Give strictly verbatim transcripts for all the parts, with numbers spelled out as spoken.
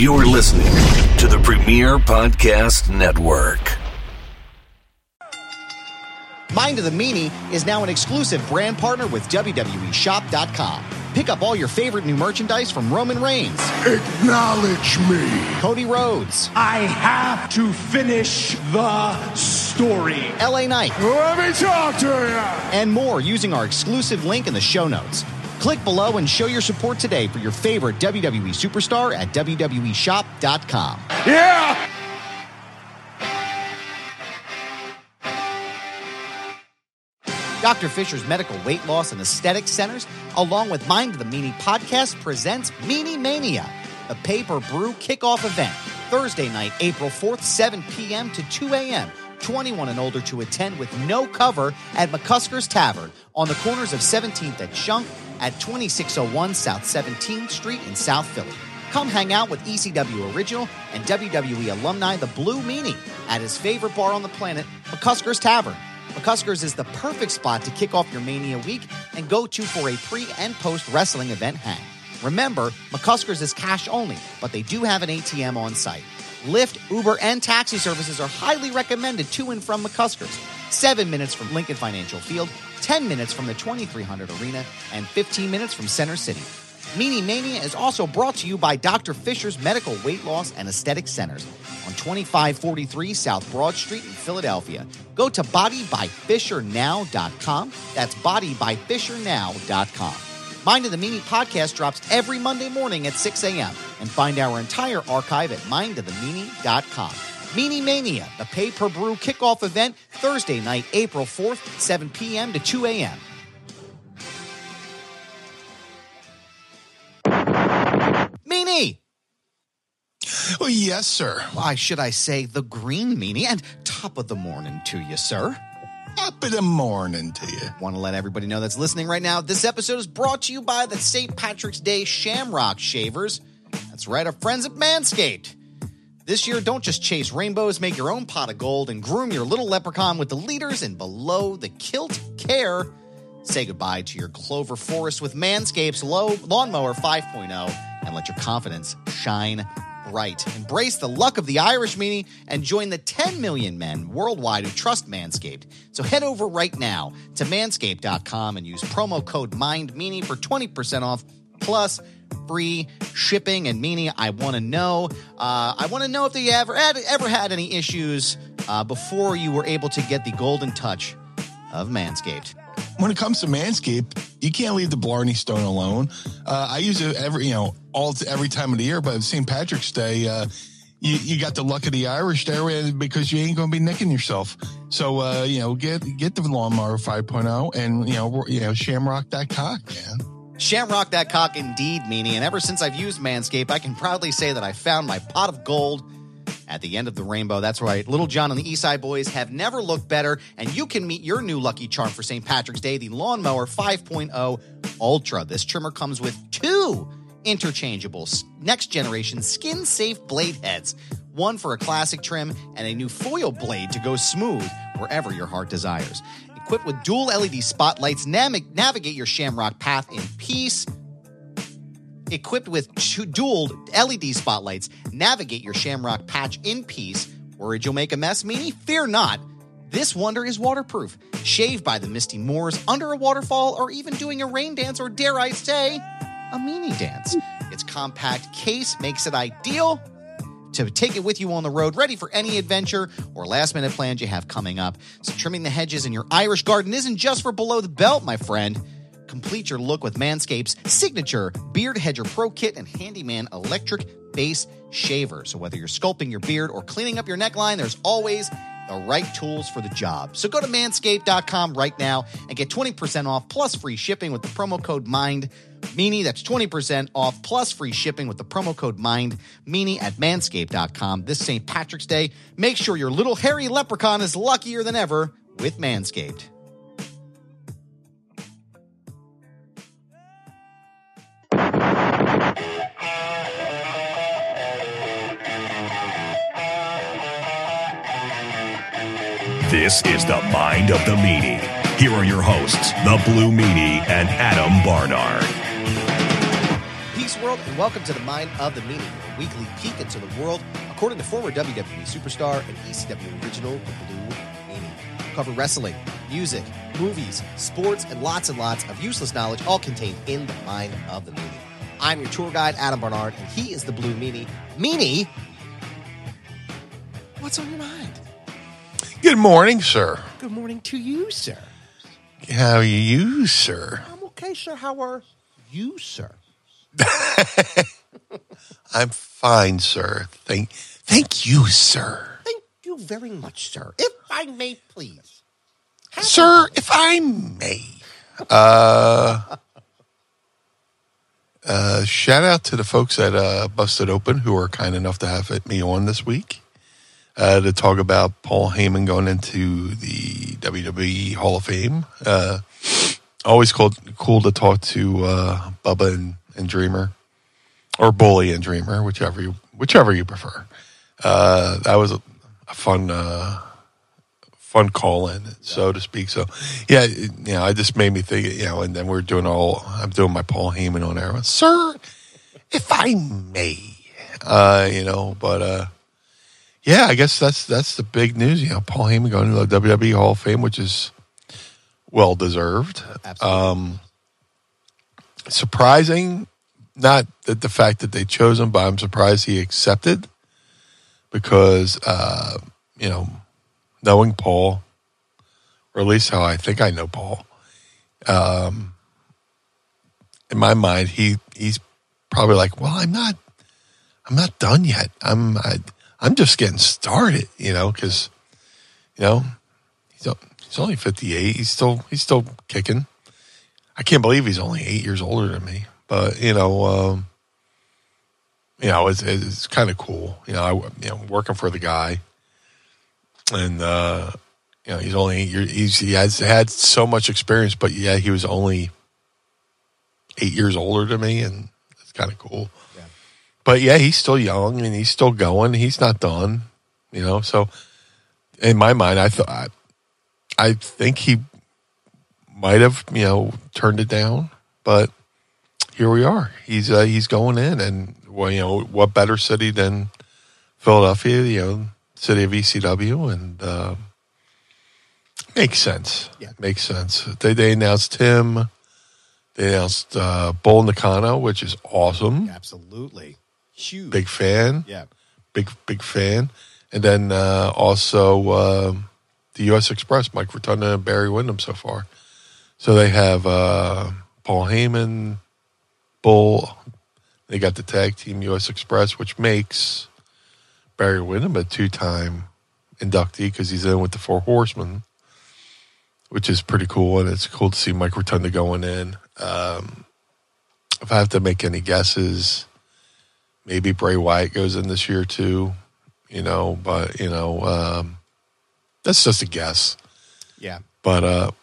You're listening to the Premier Podcast Network. Mind of the Meanie is now an exclusive brand partner with W W E Shop dot com. Pick up all your favorite new merchandise from Roman Reigns, Acknowledge me, Cody Rhodes, I have to finish the story, L A Knight, let me talk to you, and more using our exclusive link in the show notes. Click below and show your support today for your favorite W W E superstar at W W E Shop dot com. yeah! Doctor Fisher's Medical Weight Loss and Aesthetic Centers, along with Mind of the Meanie podcast, presents Meanie Mania, the pay-per-brew kickoff event, Thursday night, April fourth, seven p.m. to two a.m., twenty-one and older to attend with no cover at McCusker's Tavern on the corners of seventeenth at Shunk at twenty-six oh one South seventeenth Street in South Philly. Come hang out with E C W Original and W W E alumni The Blue Meanie at his favorite bar on the planet, McCusker's Tavern. McCusker's is the perfect spot to kick off your Mania week and go to for a pre- and post-wrestling event hang. Remember, McCusker's is cash only, but they do have an A T M on site. Lyft, Uber, and taxi services are highly recommended to and from McCusker's. Seven minutes from Lincoln Financial Field, ten minutes from the twenty-three hundred Arena, and fifteen minutes from Center City. Meanie Mania is also brought to you by Doctor Fisher's Medical Weight Loss and Aesthetic Centers on twenty-five forty-three South Broad Street in Philadelphia. Go to body by fisher now dot com. That's body by fisher now dot com. Mind of the Meanie podcast drops every Monday morning at six a.m. and find our entire archive at mind of the meanie dot com. Meanie Mania, the pay-per-brew kickoff event, Thursday night, April fourth, seven p.m. to two a.m. Meanie! Oh, yes, sir. Why should I say the green meanie? And top of the morning to you, sir. Up in the morning to you. Want to let everybody know that's listening right now, this episode is brought to you by the Saint Patrick's Day Shamrock Shavers. That's right, our friends at Manscaped. This year, don't just chase rainbows, make your own pot of gold and groom your little leprechaun with the leaders in below-the-kilt care. Say goodbye to your clover forest with Manscaped's low Lawnmower five point oh and let your confidence shine bright. Embrace the luck of the Irish meanie and join the ten million men worldwide who trust Manscaped. So head over right now to manscaped dot com and use promo code MINDMEANIE for twenty percent off plus free shipping. And Meanie, I want to know, uh, I want to know if you ever had, ever had any issues uh, before you were able to get the golden touch of Manscaped. When it comes to Manscaped, you can't leave the Blarney Stone alone. Uh, I use it every, you know, all every time of the year, but Saint Patrick's Day, uh, you, you got the luck of the Irish there because you ain't going to be nicking yourself. So, uh, you know, get get the Lawnmower five point oh and, you know, you know, shamrock that cock, man. Shamrock that cock indeed, Meanie. And ever since I've used Manscaped, I can proudly say that I found my pot of gold at the end of the rainbow. That's right. Little John and the Eastside Boys have never looked better, and you can meet your new lucky charm for Saint Patrick's Day, the Lawnmower five point oh Ultra. This trimmer comes with two interchangeable next-generation skin-safe blade heads, one for a classic trim and a new foil blade to go smooth wherever your heart desires. Equipped with dual L E D spotlights, nav- navigate your shamrock path in peace. Equipped with two dual L E D spotlights, navigate your shamrock patch in peace. Worried you'll make a mess, Meanie? Fear not. This wonder is waterproof. Shave by the misty moors, under a waterfall, or even doing a rain dance, or dare I say, a Meanie dance. Its compact case makes it ideal to take it with you on the road, ready for any adventure or last-minute plans you have coming up. So trimming the hedges in your Irish garden isn't just for below the belt, my friend. Complete your look with Manscaped's signature Beard Hedger Pro Kit and Handyman Electric Base Shaver. So whether you're sculpting your beard or cleaning up your neckline, there's always the right tools for the job. So go to manscaped dot com right now and get twenty percent off plus free shipping with the promo code MINDMEANIE. That's twenty percent off plus free shipping with the promo code MINDMEANIE at manscaped dot com. This Saint Patrick's Day, make sure your little hairy leprechaun is luckier than ever with Manscaped. This is the Mind of the Meanie. Here are your hosts, the Blue Meanie and Adam Barnard. Peace, world, and welcome to the Mind of the Meaning, a weekly peek into the world according to former W W E superstar and E C W original, the Blue Meanie. We cover wrestling, music, movies, sports, and lots and lots of useless knowledge, all contained in the Mind of the Meaning. I'm your tour guide, Adam Barnard, and he is the Blue Meanie. Meanie, what's on your mind? Good morning, sir. Good morning to you, sir. How are you, sir? I'm okay, sir. How are you, sir? I'm fine, sir. Thank, thank you, sir. Thank you very much, sir. If I may, please. Have Sir, if I may, uh, uh, shout out to the folks at uh, Busted Open who are kind enough to have me on this week uh, to talk about Paul Heyman going into the W W E Hall of Fame. Uh, always cool, cool to talk to uh, Bubba and, and Dreamer, or Bully and Dreamer, whichever you whichever you prefer. Uh, that was a, a fun. Uh, Fun call in, so to speak. So, yeah, it, you know, I just made me think, you know, and then we're doing all, I'm doing my Paul Heyman on air. Sir, if I may, uh, you know, but, uh, yeah, I guess that's, that's the big news. You know, Paul Heyman going to the W W E Hall of Fame, which is well deserved. Absolutely. Um, surprising, not that the fact that they chose him, but I'm surprised he accepted because, uh, you know, knowing Paul, or at least how I think I know Paul, um, in my mind, he he's probably like, well, I'm not, I'm not done yet. I'm I, I'm just getting started, you know, because you know he's he's only fifty-eight. He's still he's still kicking. I can't believe he's only eight years older than me. But you know, um, you know, it's it's kind of cool. You know, I you know working for the guy. And, uh, you know, he's only eight years, he's, he has had so much experience, but yeah, he was only eight years older than me, and it's kind of cool. Yeah. But yeah, he's still young and he's still going. He's not done, you know. So in my mind, I thought, I, I think he might have, you know, turned it down, but here we are. He's, uh, he's going in, and well, you know, what better city than Philadelphia, you know, city of E C W, and uh, makes sense. Yeah. Makes sense. They they announced him. They announced uh, Bull Nakano, which is awesome. Absolutely. Huge. Big fan. Yeah. Big, big fan. And then uh, also uh, the U S Express, Mike Rotunda and Barry Windham so far. So they have uh, Paul Heyman, Bull. They got the tag team U S Express, which makes Barry Windham a two-time inductee because he's in with the Four Horsemen, which is pretty cool, and it's cool to see Mike Rotunda going in. Um, if I have to make any guesses, maybe Bray Wyatt goes in this year too, you know, but, you know, um, that's just a guess. Yeah. But, uh,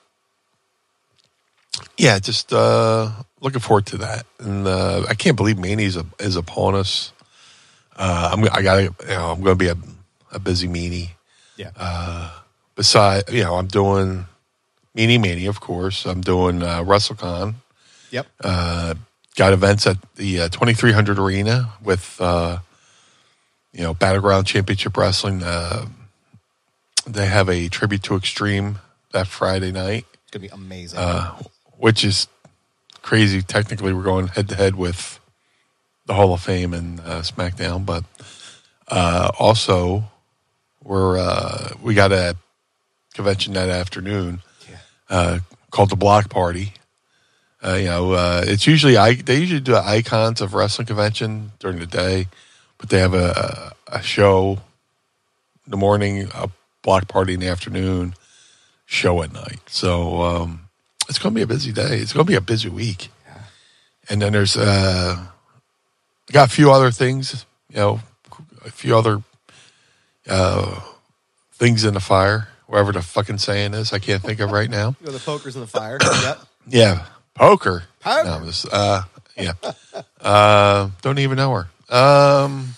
yeah, just uh, looking forward to that. And uh, I can't believe Mania is, is upon us. Uh, I'm, I gotta, you know, I'm going to be a, a busy meanie. Yeah. Uh, besides, you know, I'm doing Meanie Mania, of course. I'm doing uh, WrestleCon. Yep. Uh, got events at the uh, twenty-three hundred Arena with, uh, you know, Battleground Championship Wrestling. Uh, they have a tribute to Extreme that Friday night. It's going to be amazing. Uh, which is crazy. Technically, we're going head to head with the Hall of Fame and uh, SmackDown, but uh, also we're uh, we got a convention that afternoon yeah. uh, called the Block Party. Uh, you know, uh, it's usually I they usually do Icons of Wrestling convention during the day, but they have a, a show in the morning, a block party in the afternoon, show at night. So um, it's going to be a busy day. It's going to be a busy week, yeah. And then there's. Uh, Got a few other things, you know, a few other uh, things in the fire, wherever the fucking saying is. I can't think of right now. You know, the poker's in the fire. Yep. Yeah, poker. Poker. No, this, uh, yeah. Uh, don't even know her. Um,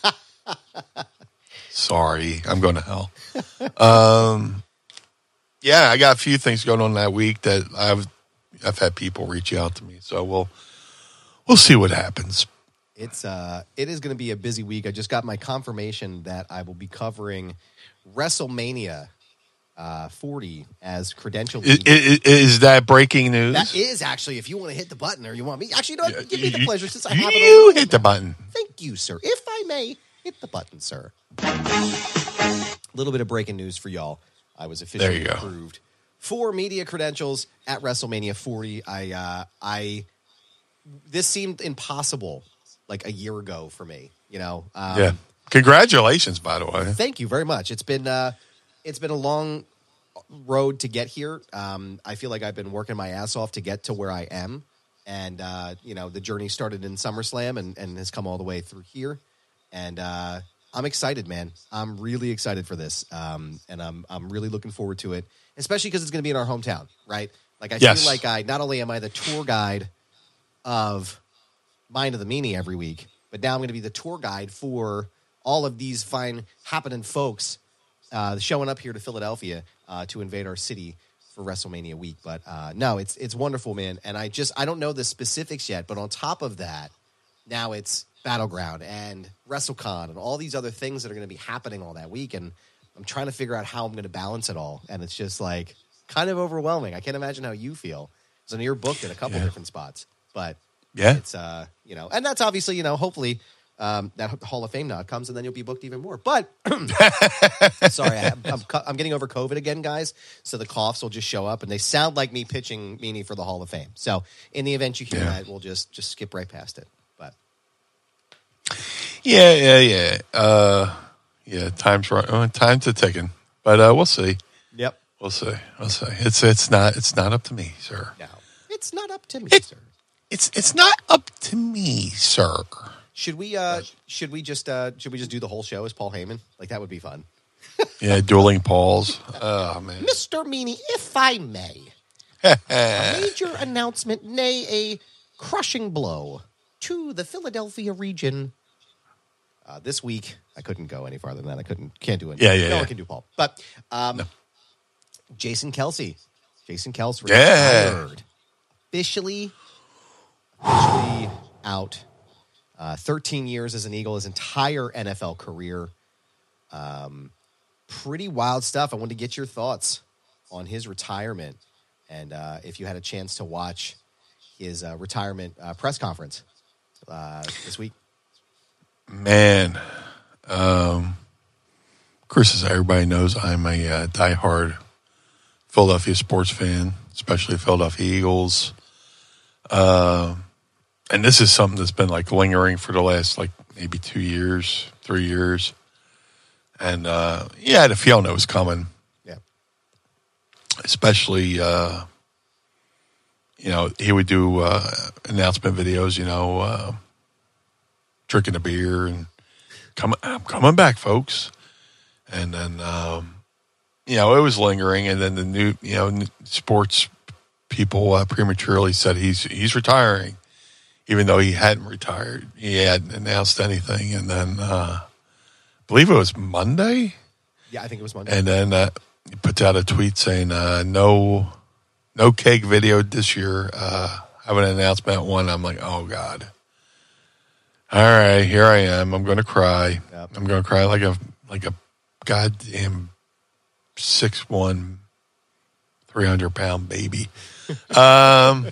sorry, I'm going to hell. Um, yeah, I got a few things going on that week that I've I've had people reach out to me, so we'll we'll see what happens. It's uh, it is going to be a busy week. I just got my confirmation that I will be covering WrestleMania uh, forty as credentialed. Is, is, is that breaking news? That is actually. If you want to hit the button, or you want me, actually, you know what? Give me the pleasure since I have it. You on hit the button. Thank you, sir. If I may, hit the button, sir. A little bit of breaking news for y'all. I was officially There you go. approved for media credentials at WrestleMania forty. I, uh, I, this seemed impossible like a year ago for me. You know, um, Yeah. Congratulations, by the way. Thank you very much. It's been, uh, it's been a long road to get here. Um, I feel like I've been working my ass off to get to where I am, and uh, you know, the journey started in SummerSlam and, and has come all the way through here, and. uh I'm excited, man. I'm really excited for this, um, and I'm I'm really looking forward to it, especially because it's going to be in our hometown, right? Like I Yes. feel like I not only am I the tour guide of Mind of the Meanie every week, but now I'm going to be the tour guide for all of these fine happening folks uh, showing up here to Philadelphia uh, to invade our city for WrestleMania week. But uh, no, it's it's wonderful, man. And I just I don't know the specifics yet, but on top of that, now it's Battleground and WrestleCon and all these other things that are going to be happening all that week, and I'm trying to figure out how I'm going to balance it all, and it's just like kind of overwhelming. I can't imagine how you feel. So you're booked in a couple Yeah. different spots, but Yeah. it's uh you know, and that's obviously, you know, hopefully um, that Hall of Fame nod comes, and then you'll be booked even more. But sorry, I, I'm I'm getting over COVID again, guys. So the coughs will just show up, and they sound like me pitching Meanie for the Hall of Fame. So in the event you hear Yeah. that, we'll just just skip right past it. But Yeah, yeah, yeah. Uh, yeah, time's right. Uh, time's a ticking, but uh, we'll see. yep, We'll see. We'll see. It's it's not it's not up to me, sir. no, it's not up to me, It- sir. It's it's not up to me, sir. Should we uh should we just uh should we just do the whole show as Paul Heyman? Like that would be fun. Yeah, dueling Pauls. Oh man. Mister Meanie, if I may, a major announcement, nay, a crushing blow to the Philadelphia region. Uh, this week, I couldn't go any farther than that. I couldn't, can't do it. Yeah, yeah, No yeah. one can do Paul. But um, Jason Kelsey, Jason Kelsey, Yeah. retired. Officially, officially out. Uh, thirteen years as an Eagle, his entire N F L career. Um, pretty wild stuff. I wanted to get your thoughts on his retirement, and uh, if you had a chance to watch his uh, retirement uh, press conference uh, this week. Man, um, Chris, as everybody knows, I'm a uh, diehard Philadelphia sports fan, especially Philadelphia Eagles. Uh, and this is something that's been like lingering for the last like maybe two years, three years. And uh, yeah, I had a feeling it was coming, Yeah. especially, uh, you know, he would do uh, announcement videos, you know, uh, drinking a beer and coming, I'm coming back, folks. And then, um, you know, it was lingering. And then the new, you know, n- sports people uh, prematurely said he's he's retiring, even though he hadn't retired. He hadn't announced anything. And then, uh, I believe it was Monday. Yeah, I think it was Monday. And then uh, he puts out a tweet saying, uh, no, no cake video this year. Uh, have an announcement at one. I'm like, oh God. All right, here I am. I'm going to cry. Yep. I'm going to cry like a, like a goddamn six one, three hundred pound baby. um,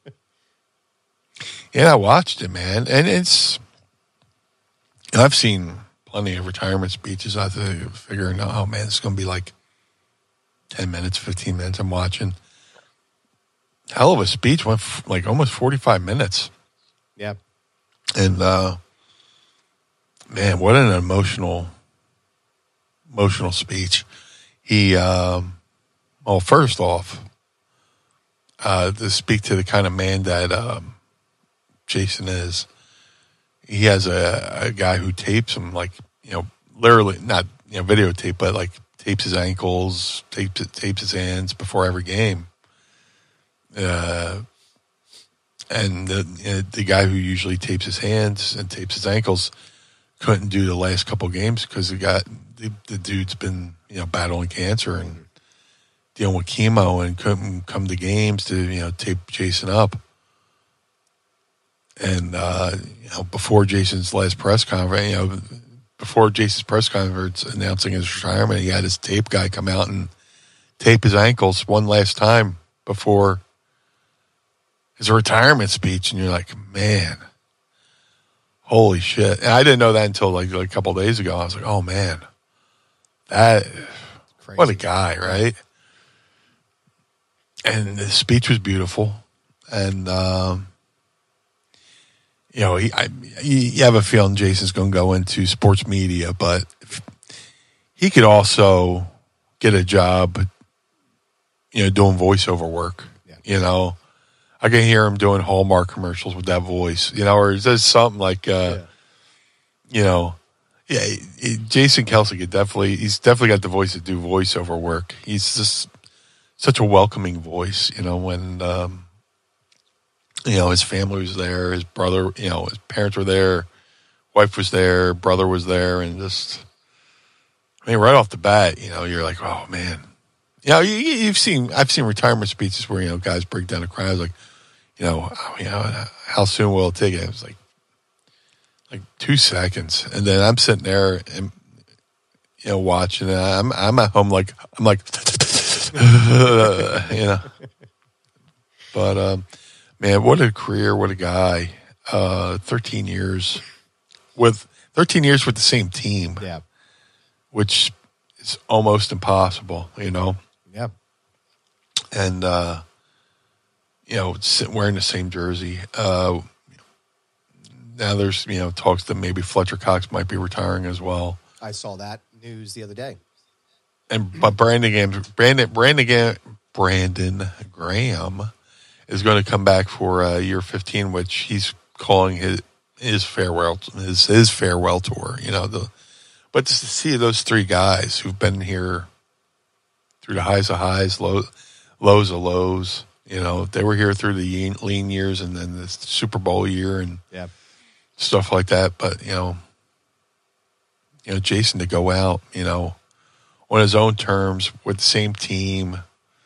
yeah, I watched it, man. And it's, I've seen plenty of retirement speeches. I think figuring, oh man, it's going to be like ten minutes, fifteen minutes. I'm watching. Hell of a speech. Went f- like almost forty-five minutes. Yeah. And, uh, man, what an emotional, emotional speech. He, um, well, first off, uh, to speak to the kind of man that, um, Jason is, he has a, a guy who tapes him, like, you know, literally, not, you know, videotape, but like tapes his ankles, tapes, tapes his hands before every game. Uh, And the, you know, the guy who usually tapes his hands and tapes his ankles couldn't do the last couple games because the guy, the, the dude's been, you know, battling cancer and dealing with chemo and couldn't come to games to, you know, tape Jason up. And, uh, you know, before Jason's last press conference, you know, before Jason's press conference announcing his retirement, he had his tape guy come out and tape his ankles one last time before his retirement speech. And you're like, man, holy shit. And I didn't know that until like, like a couple of days ago. I was like, oh man, that, Crazy. What a guy, right? And the speech was beautiful. And, um, you know, he, I, you have a feeling Jason's going to go into sports media, but if, he could also get a job, you know, doing voiceover work. Yeah. You know, I can hear him doing Hallmark commercials with that voice, you know, or is there something like, uh, yeah. you know, yeah, he, he, Jason Kelce could definitely, he's definitely got the voice to do voiceover work. He's just such a welcoming voice, you know, when, um, you know, his family was there, his brother, you know, his parents were there, wife was there, brother was there, and just, I mean, right off the bat, you know, you're like, oh, man. You know, you, you've seen, I've seen retirement speeches where, you know, guys break down and cry. I was like, you know, you know, how soon will it take? It was like, like two seconds. And then I'm sitting there and, you know, watching it. I'm, I'm at home like, I'm like, you know. But, um, man, what a career, what a guy. Uh, thirteen years with thirteen years with the same team. Yeah. Which is almost impossible, you know. Yeah. And uh, you know, wearing the same jersey. Uh, now there's, you know, talks that maybe Fletcher Cox might be retiring as well. I saw that news the other day. And but Brandon Graham, Brandon Brandon Brandon Graham is going to come back for uh, year fifteen, which he's calling his his farewell his his farewell tour. You know, the but just to see those three guys who've been here through the highs of highs, low, lows of lows. You know, they were here through the lean years and then the Super Bowl year and yeah. stuff like that. But you know, you know, Jason to go out, you know, on his own terms with the same team,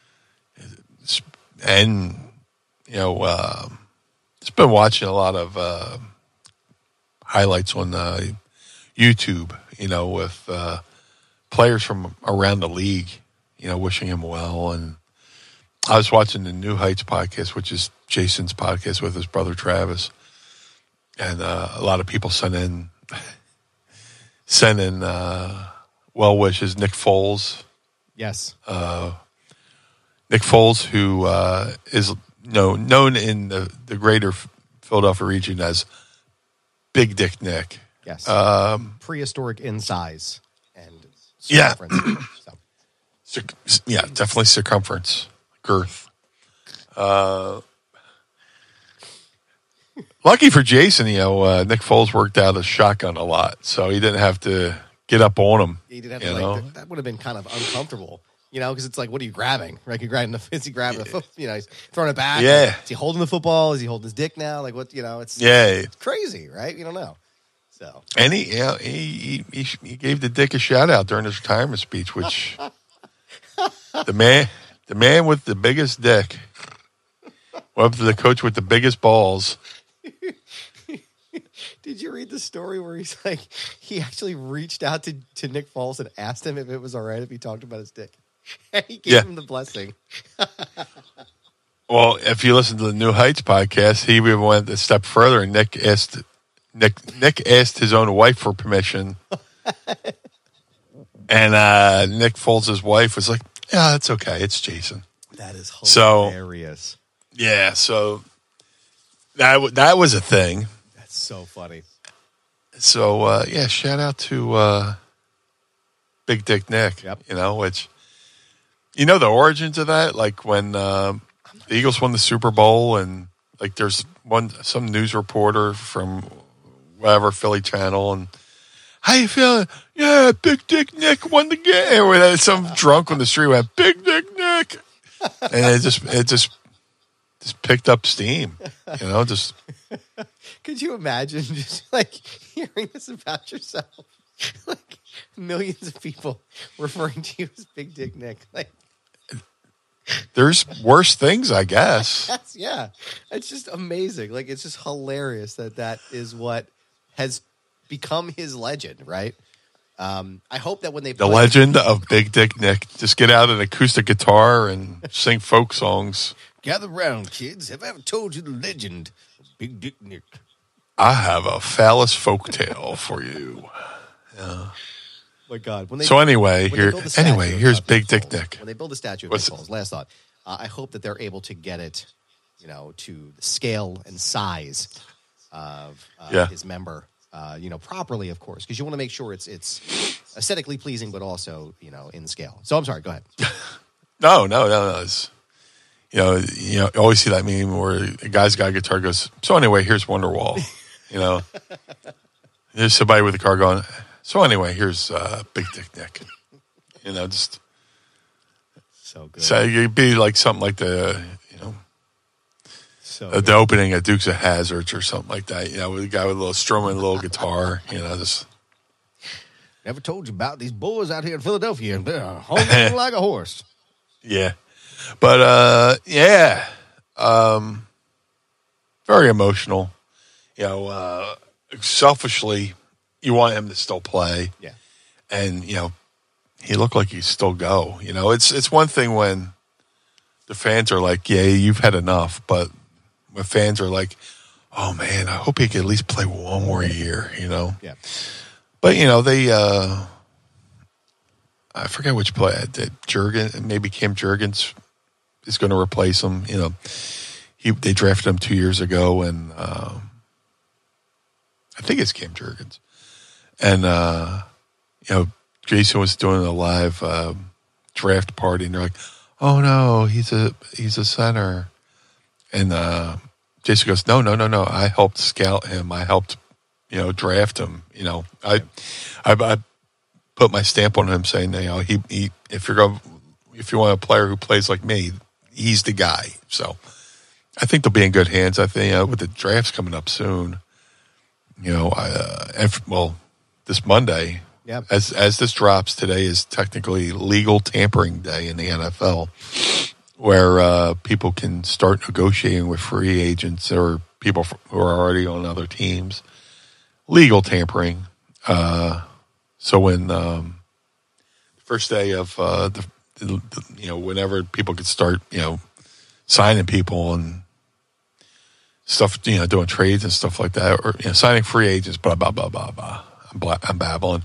and you know, uh, just been watching a lot of uh, highlights on uh, YouTube, you know, with uh, players from around the league, you know, wishing him well. And I was watching the New Heights podcast, which is Jason's podcast with his brother Travis, and uh, a lot of people sent in sent in uh, well wishes. Nick Foles, yes, uh, Nick Foles, who uh, is you know, known in the, the greater Philadelphia region as Big Dick Nick. Yes, um, prehistoric in size and yeah, so. yeah, definitely circumference, girth. Uh, lucky for Jason, you know, uh, Nick Foles worked out a shotgun a lot, so he didn't have to get up on him. He didn't have to, like, that, that would have been kind of uncomfortable. You know, because it's like, what are you grabbing? Right? You're grabbing the, is he grabbing the foot? You know, he's throwing it back. Yeah. Is he holding the football? Is he holding his dick now? Like, what, you know, it's, yeah. it's crazy, right? You don't know. So. And he, you know, he, he, he gave the dick a shout out during his retirement speech, which the man, the man with the biggest dick went up to the coach with the biggest balls. Did you read the story where he's like, he actually reached out to, to Nick Foles and asked him if it was all right if he talked about his dick? And he gave yeah. him the blessing. Well, if you listen to the New Heights podcast, he even went a step further, and Nick asked Nick Nick asked his own wife for permission, and uh, Nick Foles' wife was like, "Yeah, that's okay. It's Jason." That is hilarious. So, yeah, so that that was a thing. That's so funny. So uh, yeah, shout out to uh, Big Dick Nick. Yep. You know, which you know the origins of that, like when uh, the Eagles won the Super Bowl, and like there's one some news reporter from whatever Philly channel, and how you feeling? Yeah, Big Dick Nick won the game. Or some drunk on the street went, Big Dick Nick, and it just it just just picked up steam. You know, just. Could you imagine just like hearing this about yourself? Like millions of people referring to you as Big Dick Nick. Like, there's worse things, I guess. That's, yeah, it's just amazing. Like, it's just hilarious that that is what has become his legend, right? Um, I hope that when they The put, legend of Big Dick Nick. Just get out an acoustic guitar and sing folk songs. gather round, kids. Have I ever told you the legend of Big Dick Nick? I have a phallus folk tale for you. My God. When they, So anyway, when they here build a statue anyway, of, here's uh, Big Nick Dick Foles, Nick. When they build a statue of What's- Nick Foles, last thought, uh, I hope that they're able to get it, you know, to the scale and size of uh, Yeah. his member, uh, you know, properly, of course, because you want to make sure it's it's aesthetically pleasing, but also, you know, in scale. So I'm sorry. Go ahead. No, no, no, no. It's, you know, you know, you always see that meme where a guy's got a guitar goes, so anyway, here's Wonderwall. You know, there's somebody with a car going, so anyway, here's uh, Big Dick Nick. You know, just So good. so it'd be like something like the, you know, so uh, the opening at Dukes of Hazzards or something like that. You know, with a guy with a little strumming, a little guitar. You know, just Never told you about these boys out here in Philadelphia and they're hungry like a horse. yeah. But uh, yeah, um, very emotional. You know, uh, selfishly, you want him to still play. Yeah. And you know, he looked like he'd still go. You know, it's it's one thing when the fans are like, "Yeah, you've had enough," but when fans are like, "Oh man, I hope he could at least play one more year," you know. Yeah. But you know, they uh, I forget which play did Jurgen, maybe Cam Jurgens is going to replace him. You know, he they drafted him two years ago, and um, I think it's Cam Jurgens, and uh, you know. Jason was doing a live um, draft party, and they're like, "Oh no, he's a he's a center," and uh, Jason goes, "No, no, no, no. I helped scout him. I helped, you know, draft him. You know, I, I, I put my stamp on him, saying, you know, he, he if you're going, if you want a player who plays like me, he's the guy." So, I think they'll be in good hands. I think uh, with the drafts coming up soon, you know, I, uh, and, well, this Monday. Yeah. As as this drops, today is technically legal tampering day in the N F L, where uh, people can start negotiating with free agents or people who are already on other teams. Legal tampering. Uh, so when um, first day of uh, the, the, you know, whenever people could start, you know, signing people and stuff, you know, doing trades and stuff like that, or you know, signing free agents, blah blah blah blah blah. I'm, blah, I'm babbling.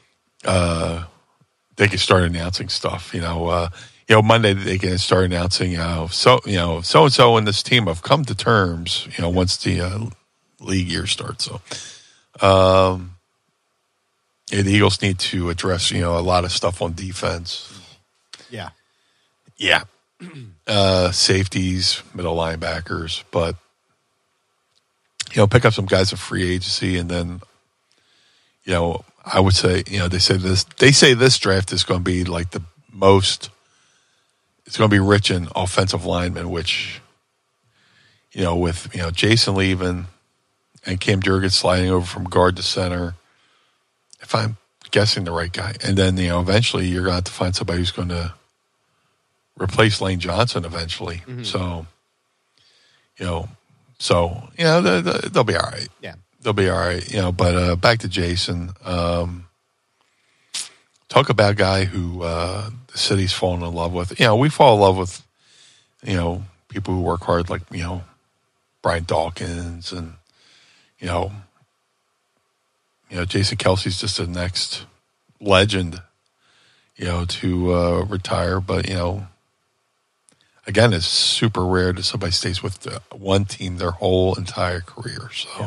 Uh, they can start announcing stuff. You know, uh, you know, Monday they can start announcing. You know, so you know, so and so in this team have come to terms. You know, once the uh, league year starts. So, um, yeah, the Eagles need to address you know a lot of stuff on defense. Yeah. Yeah, uh, safeties, middle linebackers, but you know, pick up some guys of free agency, and then you know. I would say, you know, they say this. They say this draft is going to be like the most. It's going to be rich in offensive linemen, which, you know, with you know Jason leaving and Cam Jurgens sliding over from guard to center. If I'm guessing the right guy, and then you know, eventually you're going to have to find somebody who's going to replace Lane Johnson eventually. Mm-hmm. So, you know, so you know they, they'll be all right. Yeah. They'll be all right, you know. But uh, back to Jason. Um, talk about a guy who uh, the city's fallen in love with. You know, we fall in love with, you know, people who work hard, like you know, Brian Dawkins, and you know, you know, Jason Kelsey's just the next legend, you know, to uh, retire. But you know, again, it's super rare that somebody stays with the one team their whole entire career. So. Yeah.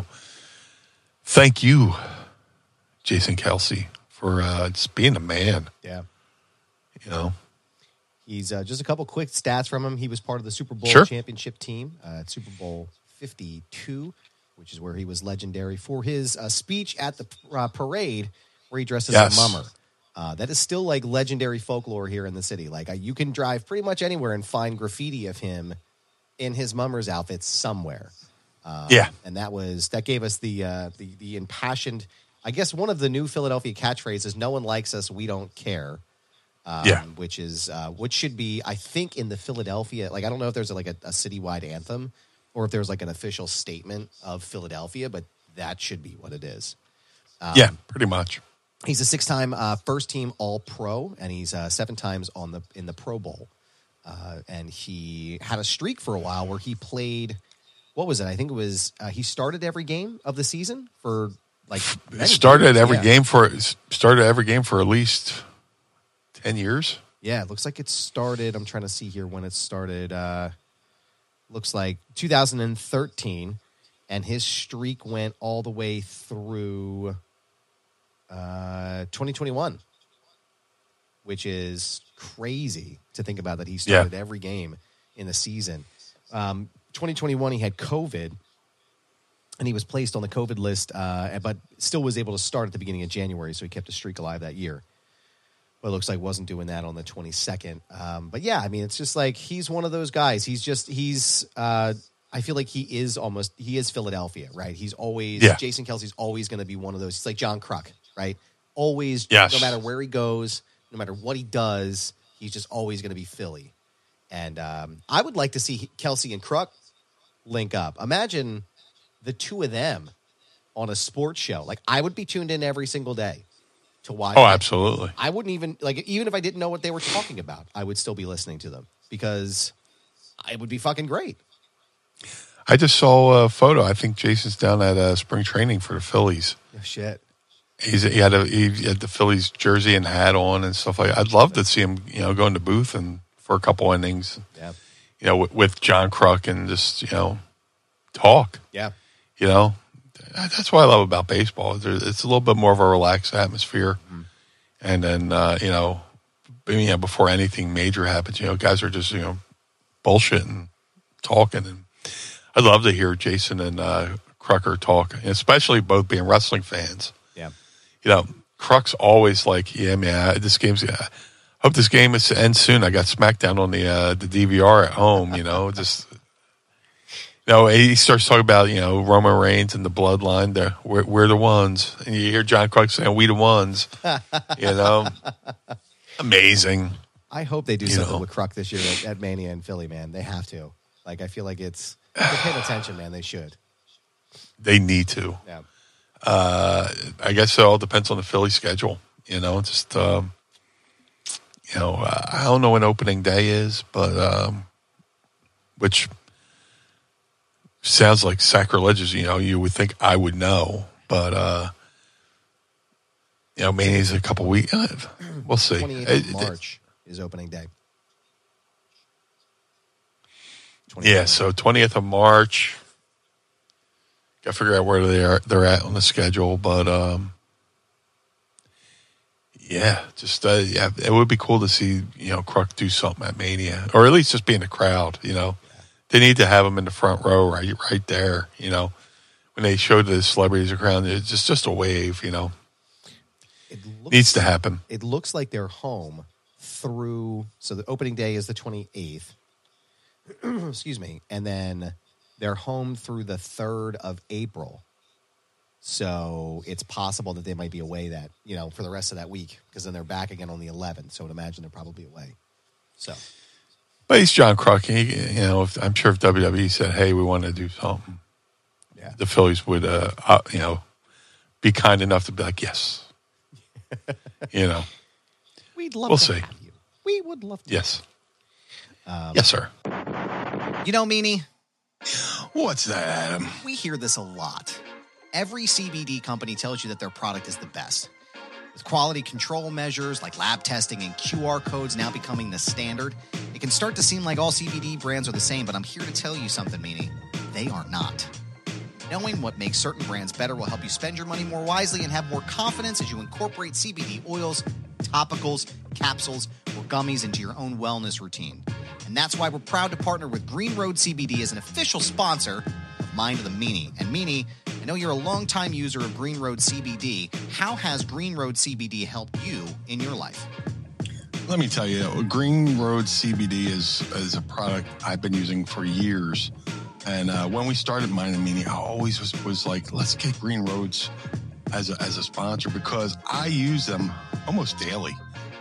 Thank you, Jason Kelsey, for uh, just being a man. Yeah. You know? He's uh, just a couple quick stats from him. He was part of the Super Bowl sure. championship team uh, at Super Bowl fifty-two, which is where he was legendary for his uh, speech at the uh, parade where he dressed as yes. a mummer. Uh, that is still like legendary folklore here in the city. Like uh, you can drive pretty much anywhere and find graffiti of him in his mummer's outfit somewhere. Um, yeah, and that was that gave us the uh, the the impassioned. I guess one of the new Philadelphia catchphrases: "No one likes us, we don't care." Um, yeah. Which is uh, which should be, I think, in the Philadelphia. Like, I don't know if there's like a, a citywide anthem or if there's like an official statement of Philadelphia, but that should be what it is. Um, yeah, pretty much. He's a six-time uh, first-team All-Pro, and he's uh, seven times on the in the Pro Bowl. Uh, and he had a streak for a while where he played. What was it? I think it was uh, he started every game of the season for like. Started games. every yeah. game for started every game for at least ten years. Yeah, it looks like it started. I'm trying to see here when it started. Uh, looks like two thousand thirteen, and his streak went all the way through uh, twenty twenty-one, which is crazy to think about that he started yeah. every game in the season. Um, twenty twenty-one, he had COVID, and he was placed on the COVID list, uh, but still was able to start at the beginning of January, so he kept a streak alive that year. But it looks like wasn't doing that on the twenty-second. Um, but yeah, I mean, it's just like he's one of those guys. He's just he's. Uh, I feel like he is almost he is Philadelphia, right? He's always yeah. Jason Kelce's always going to be one of those. He's like John Kruk, right? Always, yes. no matter where he goes, no matter what he does, he's just always going to be Philly. And um, I would like to see Kelce and Kruk link up. Imagine the two of them on a sports show. Like, I would be tuned in every single day to watch. Oh, absolutely. I wouldn't even, like, even if I didn't know what they were talking about, I would still be listening to them because it would be fucking great. I just saw a photo. I think Jason's down at uh, spring training for the Phillies. Oh, shit. He's he had a he had the Phillies jersey and hat on and stuff like that. I'd love to see him, you know, go in the booth and for a couple innings. Yeah. You know, with, with John Kruk and just, you know, talk. Yeah. You know, that's what I love about baseball. It's a little bit more of a relaxed atmosphere. Mm-hmm. And then, uh, you know, you know, before anything major happens, you know, guys are just, you know, bullshitting, talking. And I'd love to hear Jason and uh, Krucker talk, especially both being wrestling fans. Yeah. You know, Kruk's always like, yeah, man, this game's, I hope this game is ends soon. I got SmackDown on the uh, the D V R at home, you know, just, you know, he starts talking about, you know, Roman Reigns and the bloodline. They're, we're, we're the ones. And you hear John Kruk saying, we the ones, you know, amazing. I hope they do You something know. with Kruk this year at, at Mania in Philly, man. They have to. Like, I feel like it's, they're paying attention, man. They should. They need to. Yeah. Uh, I guess it all depends on the Philly schedule. You know, just um, you know, uh, I don't know when opening day is, but um, which sounds like sacrilegious. You know, you would think I would know, but uh, you know, Mania's a couple weeks. Uh, we'll see. twenty-eighth of March is opening day. Yeah, so twentieth of March. Got to figure out where they are. They're at on the schedule, but um, yeah, just uh, yeah, it would be cool to see, you know, Kruk do something at Mania, or at least just be in the crowd. You know, yeah. They need to have him in the front row, right, right there. You know, when they showed the celebrities around, it's just just a wave. You know, it looks, needs to happen. It looks like they're home through. So the opening day is the twenty-eighth. Excuse me, and then they're home through the third of April. So it's possible that they might be away that, you know, for the rest of that week, because then they're back again on the eleventh. So I'd imagine they're probably away. So, but he's John Kruk. He, you know, if, I'm sure if W W E said, "Hey, we want to do something," yeah, the Phillies would, uh, uh, you know, be kind enough to be like, "Yes," you know. We'd love we'll to see. have you. We would love to. Yes. Um, yes, sir. You know, Meanie, What's that, Adam? we hear this a lot. Every C B D company tells you that their product is the best. With quality control measures like lab testing and Q R codes now becoming the standard, it can start to seem like all C B D brands are the same, but I'm here to tell you something, Meanie. They are not. Knowing what makes certain brands better will help you spend your money more wisely and have more confidence as you incorporate C B D oils, topicals, capsules, or gummies into your own wellness routine. And that's why we're proud to partner with Green Road C B D as an official sponsor of Mind of the Meanie. And Meanie, I know you're a longtime user of Green Road C B D. How has Green Road C B D helped you in your life? Let me tell you, Green Road C B D is, is a product I've been using for years. And uh, when we started Mind of the Meanie, I always was, was like, let's get Green Roads as a, as a sponsor, because I use them almost daily.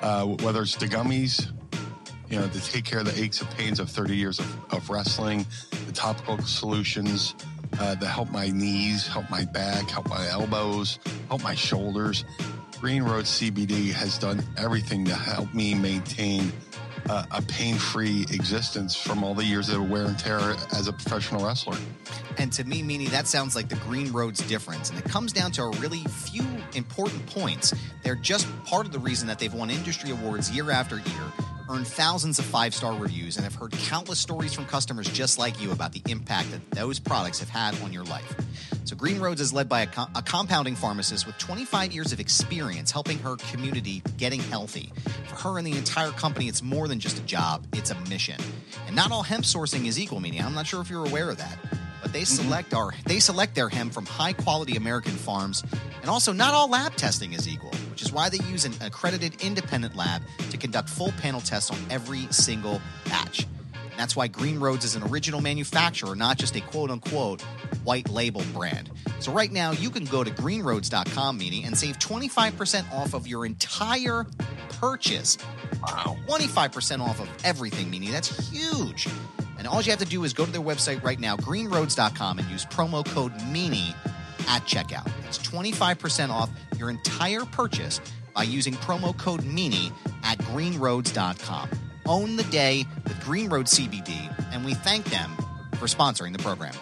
uh, whether it's the gummies, you know, to take care of the aches and pains of thirty years of, of wrestling, the topical solutions uh, that help my knees, help my back, help my elbows, help my shoulders. Green Road C B D has done everything to help me maintain uh, a pain-free existence from all the years of wear and tear as a professional wrestler. And to me, Meanie, that sounds like the Green Road's difference. And it comes down to a really few important points. They're just part of the reason that they've won industry awards year after year, earned thousands of five-star reviews, and have heard countless stories from customers just like you about the impact that those products have had on your life. So Green Roads is led by a, co- a compounding pharmacist with twenty-five years of experience helping her community getting healthy. For her and the entire company, it's more than just a job, it's a mission. And not all hemp sourcing is equal, Meanie. I'm not sure if you're aware of that. But they select our they select their hemp from high-quality American farms, and also not all lab testing is equal, which is why they use an accredited independent lab to conduct full panel tests on every single batch. And that's why Green Roads is an original manufacturer, not just a quote-unquote white label brand. So right now, you can go to green roads dot com, Meanie, and save twenty-five percent off of your entire purchase. Wow. twenty-five percent off of everything, Meanie. That's huge. And all you have to do is go to their website right now, green roads dot com, and use promo code MEANIE at checkout. That's twenty-five percent off your entire purchase by using promo code MEANIE at green roads dot com. Own the day with Green Road C B D, and we thank them for sponsoring the program.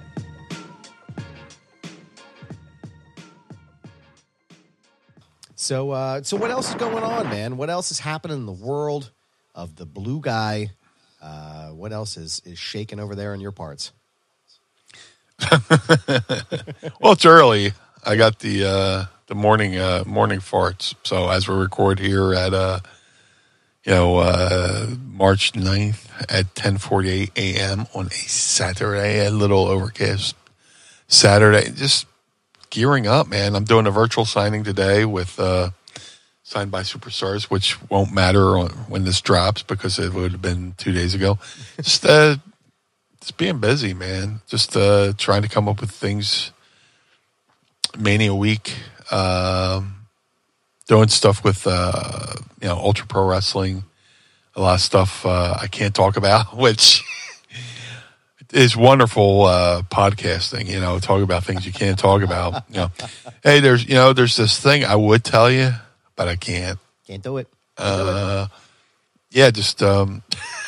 So, uh, so what else is going on, man? What else is happening in the world of the blue guy? Uh, what else is, is shaking over there in your parts? Well, it's early. I got the uh, the morning uh, morning farts. So as we record here at uh, you know uh, March ninth at ten forty-eight a.m. on a Saturday, a little overcast Saturday, just gearing up, man. I'm doing a virtual signing today with. Uh, Signed by Superstars, which won't matter on, when this drops because it would have been two days ago. Just, uh, just being busy, man. Just uh, trying to come up with things. Mania week, um, doing stuff with uh, you know Ultra Pro Wrestling. A lot of stuff uh, I can't talk about, which is wonderful uh, podcasting. You know, talk about things you can't talk about. You know, hey, there's you know there's this thing I would tell you. But I can't. Can't do it. Can't uh, do it. Yeah, just, um,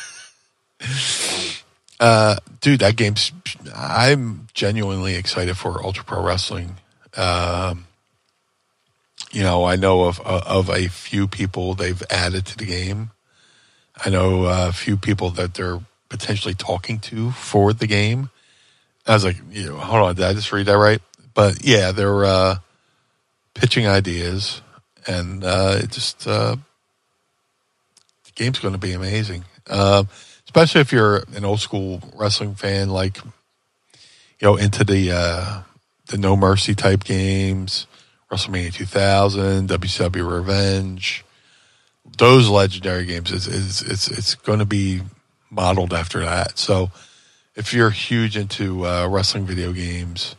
uh, dude, that game's, I'm genuinely excited for Ultra Pro Wrestling. Um, you know, I know of, of a few people they've added to the game. I know a few people that they're potentially talking to for the game. I was like, you know, hold on, did I just read that right? But yeah, they're, uh, pitching ideas. And uh, it just uh, the game's going to be amazing, uh, especially if you're an old school wrestling fan, like you know, into the uh, the No Mercy type games, WrestleMania two thousand, W C W Revenge, those legendary games. It's it's it's, it's going to be modeled after that. So if you're huge into uh, wrestling video games.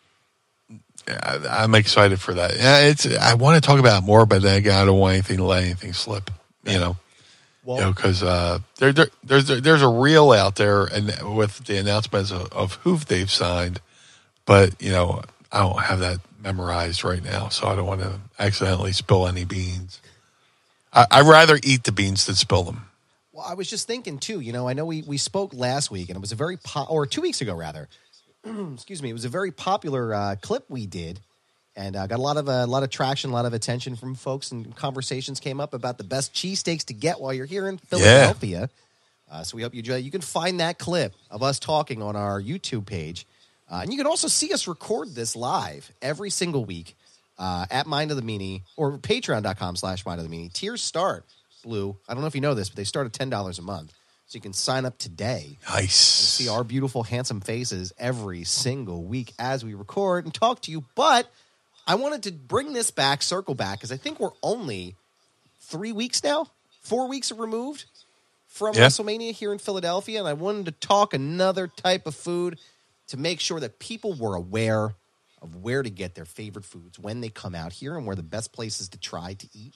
I'm excited for that. Yeah, it's. I want to talk about it more, but then again, I don't want anything to let anything slip. You know, well, you know, because uh, there, there, there's there's a reel out there, and with the announcements of, of who they've signed, but you know, I don't have that memorized right now, so I don't want to accidentally spill any beans. I, I'd rather eat the beans than spill them. Well, I was just thinking too. You know, I know we we spoke last week, and it was a very po- or two weeks ago rather. Excuse me. It was a very popular uh, clip we did, and uh, got a lot of uh, a lot of traction, a lot of attention from folks, and conversations came up about the best cheesesteaks to get while you're here in Philadelphia. Yeah. Uh, so we hope you enjoy. You can find that clip of us talking on our YouTube page, uh, and you can also see us record this live every single week uh, at Mind of the Meanie or patreon dot com slash Mind of the Meanie. Tiers start, Blue. I don't know if you know this, but they start at ten dollars a month. So you can sign up today. Nice. And see our beautiful, handsome faces every single week as we record and talk to you. But I wanted to bring this back, circle back, because I think we're only three weeks now, four weeks removed from yeah. WrestleMania here in Philadelphia. And I wanted to talk another type of food to make sure that people were aware of where to get their favorite foods when they come out here and where the best places to try to eat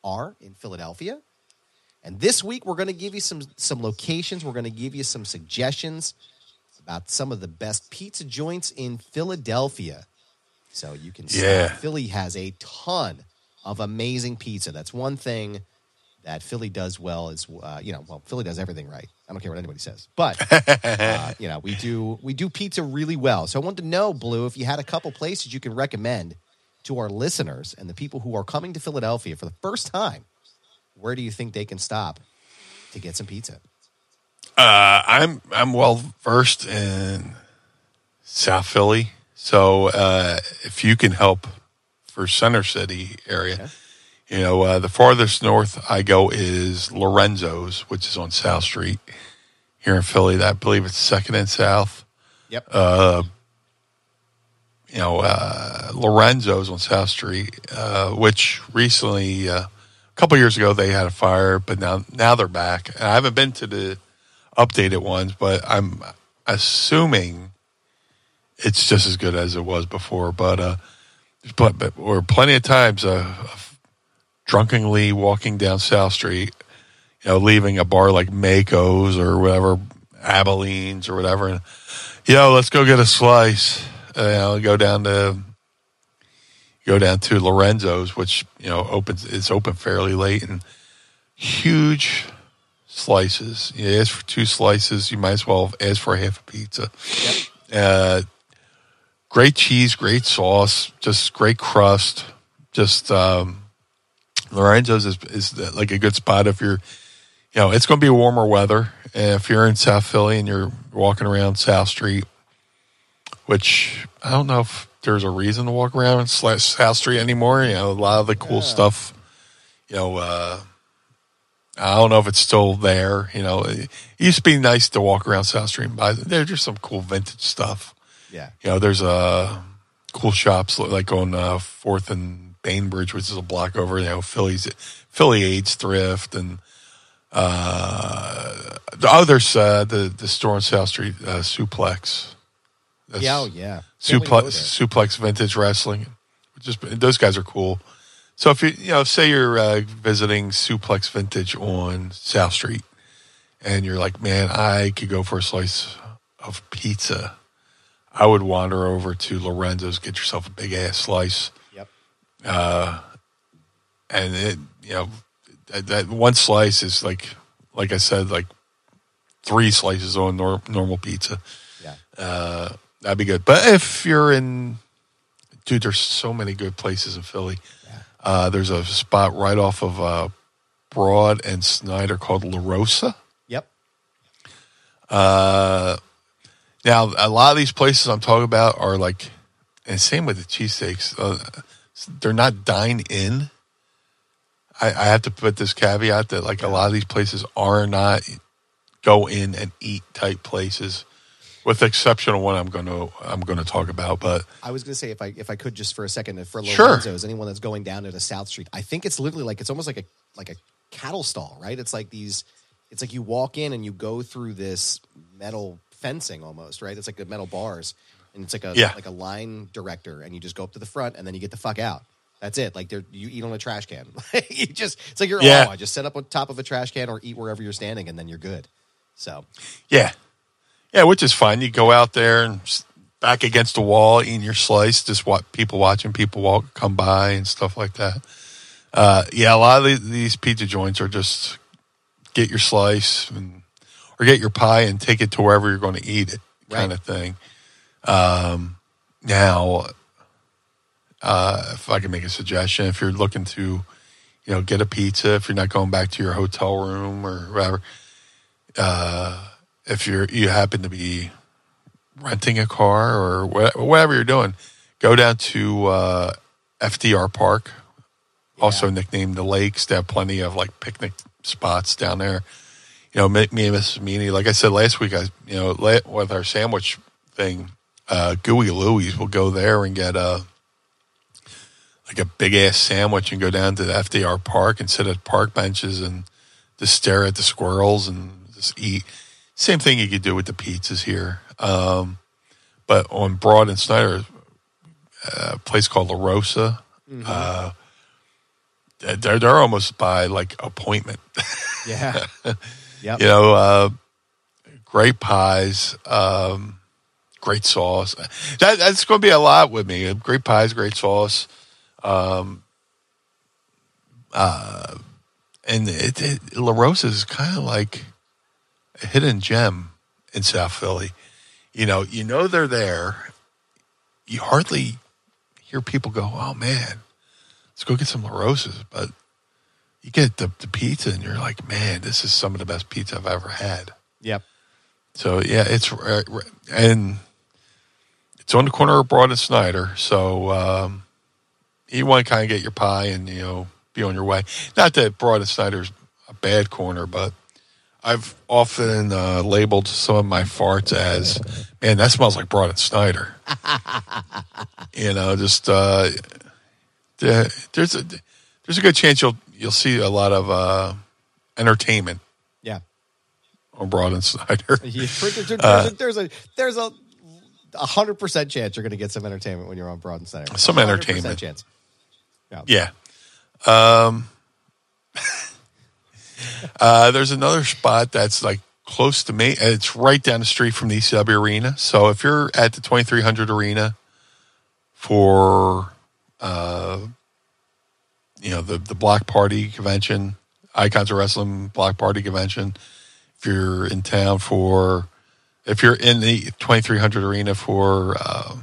are in Philadelphia. And this week, we're going to give you some some locations. We're going to give you some suggestions about some of the best pizza joints in Philadelphia. So you can see Yeah. Philly has a ton of amazing pizza. That's one thing that Philly does well is, uh, you know, well, Philly does everything right. I don't care what anybody says. But, uh, you know, we do we do pizza really well. So I wanted to know, Blue, if you had a couple places you can recommend to our listeners and the people who are coming to Philadelphia for the first time, where do you think they can stop to get some pizza? Uh, I'm I'm well versed in South Philly, so uh, if you can help for Center City area, Okay. you know, uh, the farthest north I go is Lorenzo's, which is on South Street here in Philly. I believe it's Second and South. Yep. Uh, you know, uh, Lorenzo's on South Street, uh, which recently, uh, a couple years ago, they had a fire, but now now they're back. And I haven't been to the updated ones, but I'm assuming it's just as good as it was before. But uh, but, but or plenty of times, uh, drunkenly walking down South Street, you know, leaving a bar like Mako's or whatever, Abilene's or whatever, and yo, let's go get a slice. Uh, you know, go down to go down to Lorenzo's, which you know opens it's open fairly late, and huge slices. You ask for two slices, you might as well ask for a half a pizza. Yep. Uh, great cheese, great sauce, just great crust. Just um, Lorenzo's is, is like a good spot if you're, you know, it's going to be warmer weather. And if you're in South Philly and you're walking around South Street, which I don't know if there's a reason to walk around South Street anymore. You know, a lot of the cool Yeah. stuff, you know, uh, I don't know if it's still there. You know, it used to be nice to walk around South Street and buy. There's just some cool vintage stuff. Yeah. You know, there's uh, cool shops like on uh, Fourth and Bainbridge, which is a block over. You know, Philly's Philly AIDS Thrift, and uh, the others. Uh, the the store on South Street, uh, Suplex. That's Yeah, oh, yeah. Can't wait to go Suplex, there. Suplex Vintage Wrestling. Just those guys are cool. So if you you know, say you're uh, visiting Suplex Vintage on South Street, and you're like, man, I could go for a slice of pizza, I would wander over to Lorenzo's, get yourself a big ass slice. Yep. Uh, and it, you know, that, that one slice is like, like I said, like three slices on nor- normal pizza. Yeah. Uh, that'd be good. But if you're in, dude, there's so many good places in Philly. Yeah. Uh, there's a spot right off of uh, Broad and Snyder called La Rosa. Yep. Uh, now, a lot of these places I'm talking about are like, and same with the cheesesteaks, uh, they're not dine-in. I, I have to put this caveat that like a lot of these places are not go in and eat type places, with the exception of one I'm going to I'm going to talk about. But I was going to say, if I if I could just for a second, for Sure. Lorenzo's, anyone that's going down to South Street, I think it's literally like, it's almost like a like a cattle stall, right? It's like these, it's like you walk in and you go through this metal fencing almost, right? It's like the metal bars, and it's like a Yeah. like a line director, and you just go up to the front and then you get the fuck out. That's it. Like, they're, you eat on a trash can. you just it's like you're Yeah. oh, I just set up on top of a trash can or eat wherever you're standing, and then you're good. So yeah, yeah, which is fine. You go out there and s- back against the wall, eating your slice, just what people watching people walk come by and stuff like that. Uh, yeah, a lot of the, these pizza joints are just get your slice and, or get your pie and take it to wherever you're going to eat it, kind Right. of thing. Um, now, uh, if I can make a suggestion, if you're looking to, you know, get a pizza, if you're not going back to your hotel room or whatever, uh, if you're you happen to be renting a car or wha- whatever you're doing, go down to uh, F D R Park, also nicknamed the Lakes. They have plenty of like picnic spots down there. You know, me, me and Missus Meany, like I said last week, I you know la- with our sandwich thing, uh, Gooey Louie's, we'll go there and get a like a big ass sandwich and go down to the F D R Park and sit at park benches and just stare at the squirrels and just eat. Same thing you could do with the pizzas here. Um, but on Broad and Snyder, a place called La Rosa, uh, they're they're almost by like appointment. Yeah. Yep. You know, uh, great pies, um, great sauce. That, that's going to be a lot with me. Great pies, great sauce. Um, uh, and it, it, La Rosa is kind of like a hidden gem in South Philly. You know, you know they're there. You hardly hear people go, "Oh man, let's go get some La Rosas." But you get the, the pizza, and you're like, "Man, this is some of the best pizza I've ever had." Yep. So yeah, it's uh, and it's on the corner of Broad and Snyder. So um, you want to kind of get your pie and you know be on your way. Not that Broad and Snyder's a bad corner, but I've often uh, labeled some of my farts as, "Man, that smells like Broad and Snyder." You know, just uh, there's a there's a good chance you'll you'll see a lot of uh, entertainment. Yeah. On Broad and Snyder. Yeah, there's, a, Uh, there's a there's a a hundred percent chance you're going to get some entertainment when you're on Broad and Snyder. Some one hundred percent entertainment. chance. Yeah. Yeah. Um, uh, there's another spot that's like close to me. It's right down the street from the E C W Arena. So if you're at the twenty-three hundred Arena for, uh, you know, the, the Block Party Convention, Icons of Wrestling Block Party Convention, if you're in town for, if you're in the twenty-three hundred Arena for uh,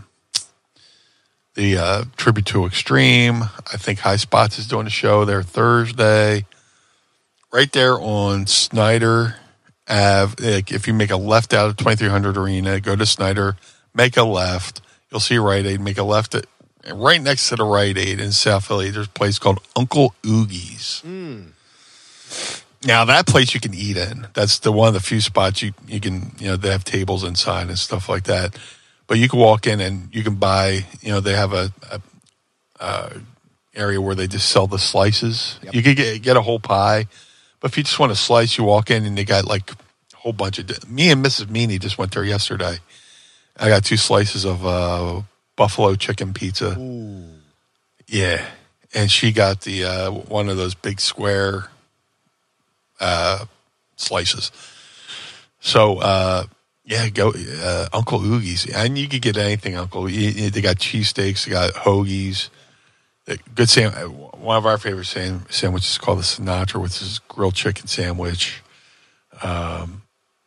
the uh, Tribute to Extreme, I think High Spots is doing a show there Thursday. Right there on Snyder Ave. Like if you make a left out of twenty-three hundred Arena, go to Snyder, make a left. You'll see Rite Aid. Make a left at right next to the Rite Aid in South Philly. There's a place called Uncle Oogie's. Mm. Now that place you can eat in. That's the one of the few spots you you can you know they have tables inside and stuff like that. But you can walk in and you can buy. You know they have a, a, a area where they just sell the slices. Yep. You could get get a whole pie, but if you just want a slice, you walk in and they got like a whole bunch of. Me and Missus Meany just went there yesterday. I got two slices of uh, buffalo chicken pizza. Ooh. Yeah, and she got the uh, one of those big square. Uh, slices. So, uh, yeah, go uh, Uncle Oogie's, and you could get anything. Uncle, you, you, they got cheesesteaks, they got hoagies. Good sam. One of our favorite sam- sandwiches is called the Sinatra, which is grilled chicken sandwich. Um,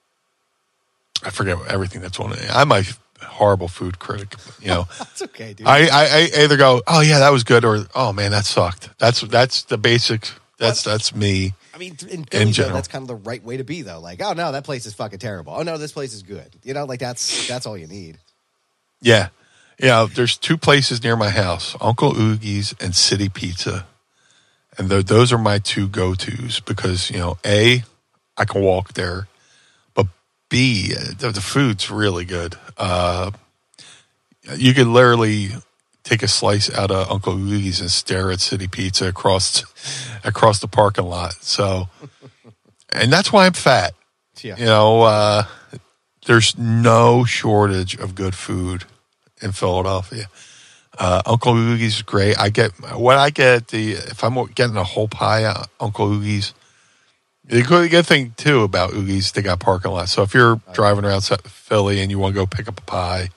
I forget everything that's on it. I'm a horrible food critic. You know, That's okay, dude. I, I, I either go, oh yeah, that was good, or oh man, that sucked. That's that's the basic. That's that's me. I mean, in Philly, though, general. that's kind of the right way to be, though. Like, oh no, that place is fucking terrible. Oh no, this place is good. You know, like that's that's all you need. Yeah. Yeah, there's two places near my house, Uncle Oogie's and City Pizza. And th- those are my two go-tos because, you know, A, I can walk there, but B, the, the food's really good. Uh, you could literally take a slice out of Uncle Oogie's and stare at City Pizza across across the parking lot. So, and that's why I'm fat. Yeah. You know, uh, there's no shortage of good food in Philadelphia. Uh, Uncle Oogie's is great. I get what I get the if I'm getting a whole pie at Uncle Oogie's. The good, good thing too about Oogie's, they got parking lots. So if you're driving around Philly and you want to go pick up a pie,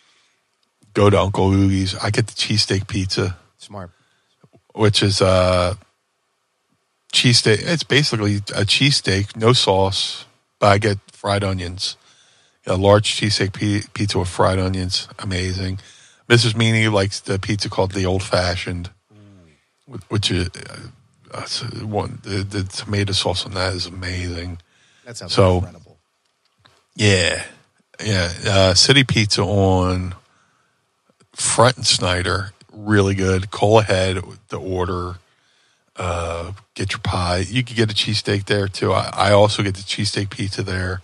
go to Uncle Oogie's. I get the cheesesteak pizza, Smart. which is uh cheesesteak. It's basically a cheesesteak, no sauce, but I get fried onions. A large cheesesteak p- pizza with fried onions, amazing. Missus Meany likes the pizza called the Old Fashioned, mm. which is uh, one. The, the tomato sauce on that is amazing. That sounds so, incredible. Yeah, yeah. Uh, City Pizza on Front and Snyder, really good. Call ahead the order. Uh, get your pie. You could get a cheesesteak there too. I, I also get the cheesesteak pizza there.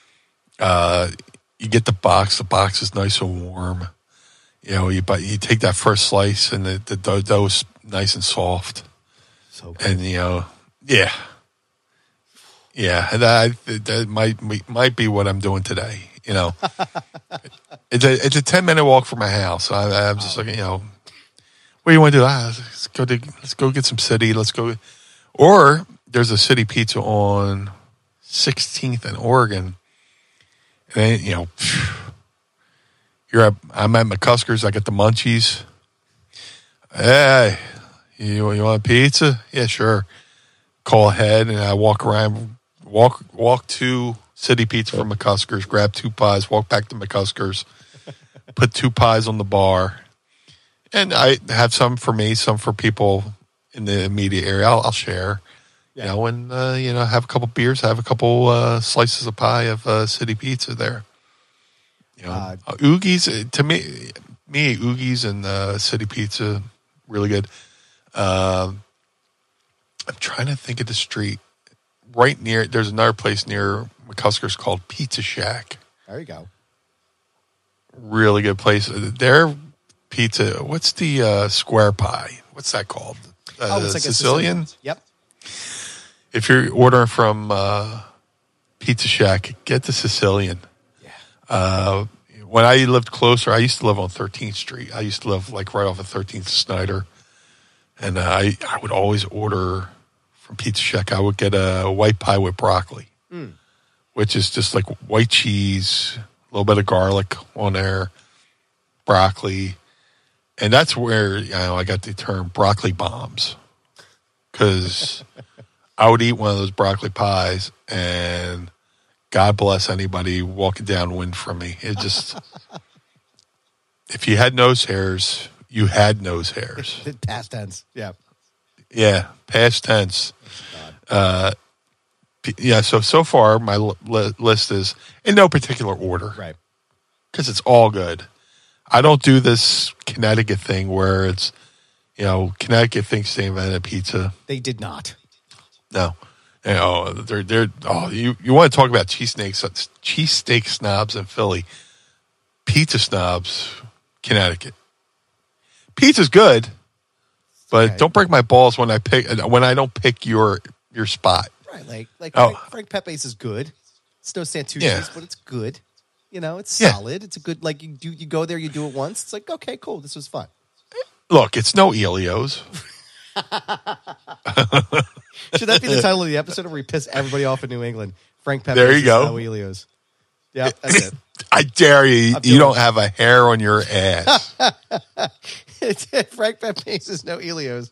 Uh, you get the box. The box is nice and warm. You know, you but you take that first slice and the the dough, dough's nice and soft. So good. And you know, yeah, yeah. That that might might be what I'm doing today. You know, it's a it's a ten minute walk from my house. I, I'm just like you know, what do you want to do? Ah, let's go to, let's go get some city. Let's go. Or there's a City Pizza on sixteenth and Oregon. And, you know, you're at, I'm at McCusker's. I got the munchies. Hey, you, you want a pizza? Yeah, sure. Call ahead, and I walk around, walk walk to City Pizza from McCusker's, grab two pies, walk back to McCusker's, put two pies on the bar. And I have some for me, some for people in the immediate area. I'll, I'll share. You know, and, uh, you know, have a couple beers, have a couple uh, slices of pie of uh, City Pizza there. You know, uh, uh, Oogie's, to me, me, Oogie's and uh, City Pizza, really good. Uh, I'm trying to think of the street. Right near, there's another place near McCusker's called Pizza Shack. There you go. Really good place. Their pizza, what's the uh, square pie? What's that called? Uh, oh, it's like Sicilian? a Sicilian? Yep. If you're ordering from uh, Pizza Shack, get the Sicilian. Yeah. Uh, when I lived closer, I used to live on thirteenth Street. I used to live like right off of thirteenth Snyder. And uh, I, I would always order from Pizza Shack. I would get a white pie with broccoli, mm. which is just like white cheese, a little bit of garlic on there, broccoli. And that's where, you know, I got the term broccoli bombs. Because I would eat one of those broccoli pies, and God bless anybody walking downwind from me. It just, if you had nose hairs, you had nose hairs. Past tense, yeah. Yeah, past tense. Uh, yeah, so, so far, my li- list is in no particular order. Right. Because it's all good. I don't do this Connecticut thing where it's, you know, Connecticut thinks they invented pizza. They did not. No. You know, they're, they're, oh, you, you want to talk about cheesesteaks, cheesesteak snobs in Philly. Pizza snobs, Connecticut. Pizza's good, but okay. Don't break my balls when I pick when I don't pick your your spot. Right, like like oh. Frank, Frank Pepe's is good. It's no Santucci's, Yeah. but it's good. You know, it's Yeah. solid. It's a good, like, you do, you go there, you do it once. It's like, okay, cool, this was fun. Look, it's no Elio's. Should that be the title of the episode where we piss everybody off in New England? Frank Pepe's There you is go. no Elio's. Yeah, that's it. I dare you. I'm You don't it. have a hair on your ass. Frank Pepe's is no Elio's.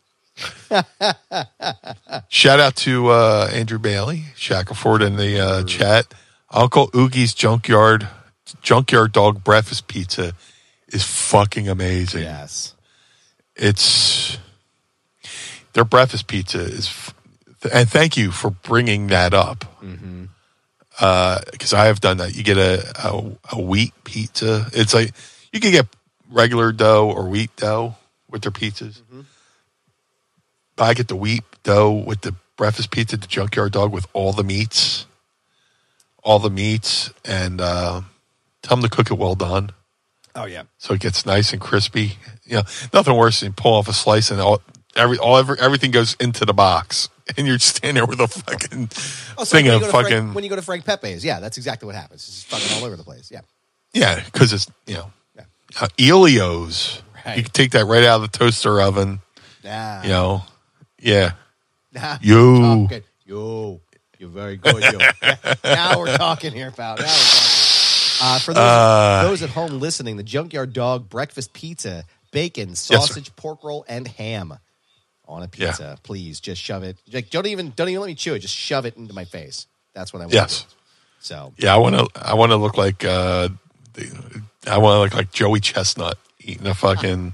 Shout out to uh, Andrew Bailey, Shackelford in the uh, chat. Uncle Oogie's Junkyard Junkyard Dog Breakfast Pizza is fucking amazing. Yes. It's their breakfast pizza is, and thank you for bringing that up. Mm-hmm. Because uh, I have done that. You get a, a a wheat pizza. It's like you can get regular dough or wheat dough with their pizzas. Mm-hmm. But I get the wheat dough with the breakfast pizza, the Junkyard Dog with all the meats, all the meats, and uh, tell them to cook it well done. Oh yeah, so it gets nice and crispy. You know, nothing worse than pull off a slice and all every all every, everything goes into the box, and you're standing there with a fucking oh, so thing of fucking. Frank, when you go to Frank Pepe's, yeah, that's exactly what happens. It's just fucking all over the place. Yeah, yeah, because it's you know, yeah. uh, Elio's. Right. You can take that right out of the toaster oven. Nah. You know, yeah. Nah. Yo, yo, you're very good. Yo. Now we're talking here, pal. Now we're talking. Uh, for those, Uh, those at home listening, the Junkyard Dog breakfast pizza, bacon, sausage, Yes, pork roll, and ham on a pizza. Yeah. Please, just shove it. Like, don't even don't even let me chew it. Just shove it into my face. That's what I want. Yes. To do. So yeah, I want to. I want to look like. Uh, the, I want to look like Joey Chestnut eating a fucking.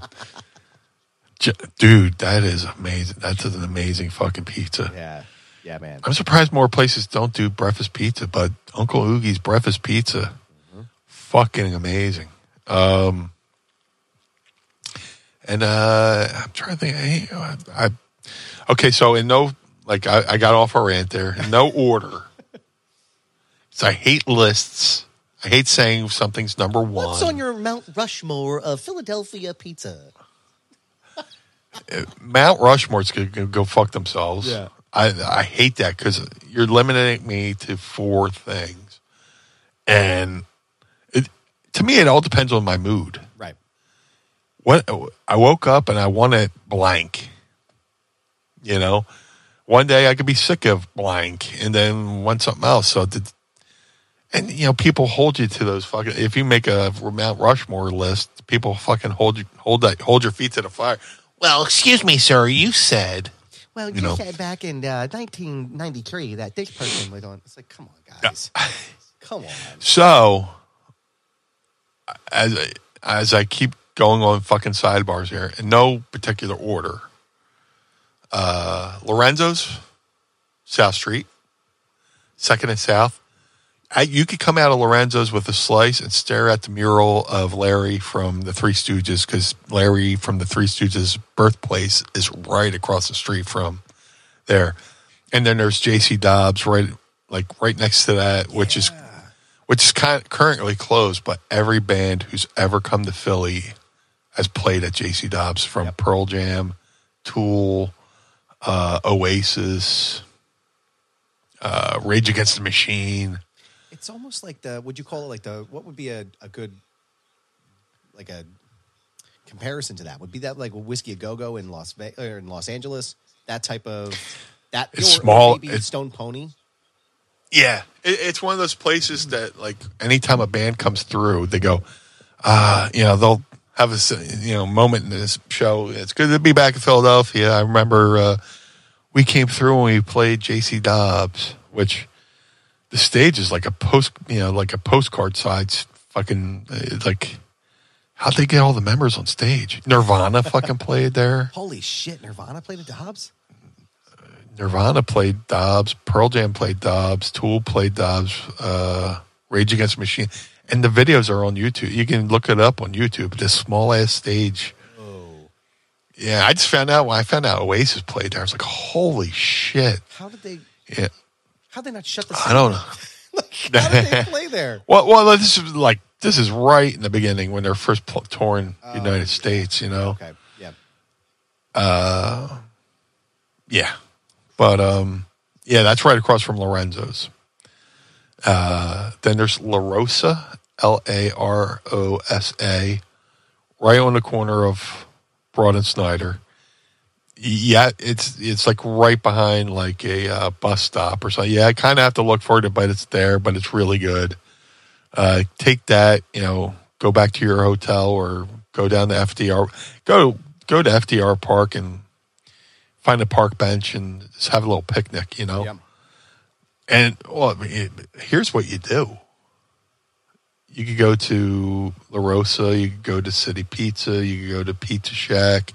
Dude, that is amazing. That's an amazing fucking pizza. yeah, yeah, man. I'm surprised more places don't do breakfast pizza, but Uncle Oogie's breakfast pizza, mm-hmm. fucking amazing. Um, and uh, I'm trying to think. Hey, I, I okay, so in no like I, I got off a rant there. In no order. So I hate lists. I hate saying something's number one. What's on your Mount Rushmore of Philadelphia pizza? Mount Rushmore's going to go fuck themselves. Yeah. I I hate that because you're limiting me to four things. And it, to me, it all depends on my mood. Right. what I woke up and I wanted blank. You know, one day I could be sick of blank, and then want something else. So, did, and you know, people hold you to those fucking. If you make a Mount Rushmore list, people fucking hold you hold that hold your feet to the fire. Well, excuse me, sir. You said. Well, you, you know, said back in uh, nineteen ninety-three that this person was on. It's like, come on, guys. Come on. So, as as I keep going on fucking sidebars here, in no particular order. Uh, Lorenzo's, South Street, Second and South. I, you could come out of Lorenzo's with a slice and stare at the mural of Larry from the Three Stooges, because Larry from the Three Stooges' birthplace is right across the street from there. And then there's J C Dobbs right, like right next to that, which yeah. is which is kind of currently closed. But every band who's ever come to Philly has played at J C Dobbs, from yep. Pearl Jam, Tool. Uh, Oasis, uh, Rage Against the Machine. It's almost like the, would you call it like the, what would be a, a good, like a comparison to that? Would be that like a Whiskey A Go-Go in Las Vegas, or in Los Angeles? That type of, that, it's or, small. Or maybe it's, Stone Pony? Yeah. It, it's one of those places that, like, anytime a band comes through, they go, uh, you know, they'll have a, you know, moment in this show. It's good to be back in Philadelphia. I remember uh, we came through and we played J C Dobbs, which the stage is like a post, you know, like a postcard size fucking, it's like, how'd they get all the members on stage? Nirvana fucking played there. Holy shit, Nirvana played at Dobbs? Nirvana played Dobbs. Pearl Jam played Dobbs. Tool played Dobbs. Uh, Rage Against the Machine. And the videos are on YouTube. You can look it up on YouTube. This small-ass stage. Oh. Yeah, I just found out, when I found out Oasis played there, I was like, holy shit. How did they... Yeah. How did they not shut the I don't know. like, how did they play there? Well, well, this is like, this is right in the beginning when they're first pl- touring the oh, United States, you know? Okay, yeah. Uh, yeah. But, um, yeah, that's right across from Lorenzo's. Uh, then there's La Rosa, L A R O S A, right on the corner of Broad and Snyder. Yeah, it's it's like right behind like a uh, bus stop or something. Yeah, I kind of have to look for it, but it's there, but it's really good. Uh, take that, you know, go back to your hotel or go down to F D R. Go go to F D R Park and find a park bench and just have a little picnic, you know. Yeah. And well, I mean, here's what you do. You could go to La Rosa, you could go to City Pizza, you could go to Pizza Shack,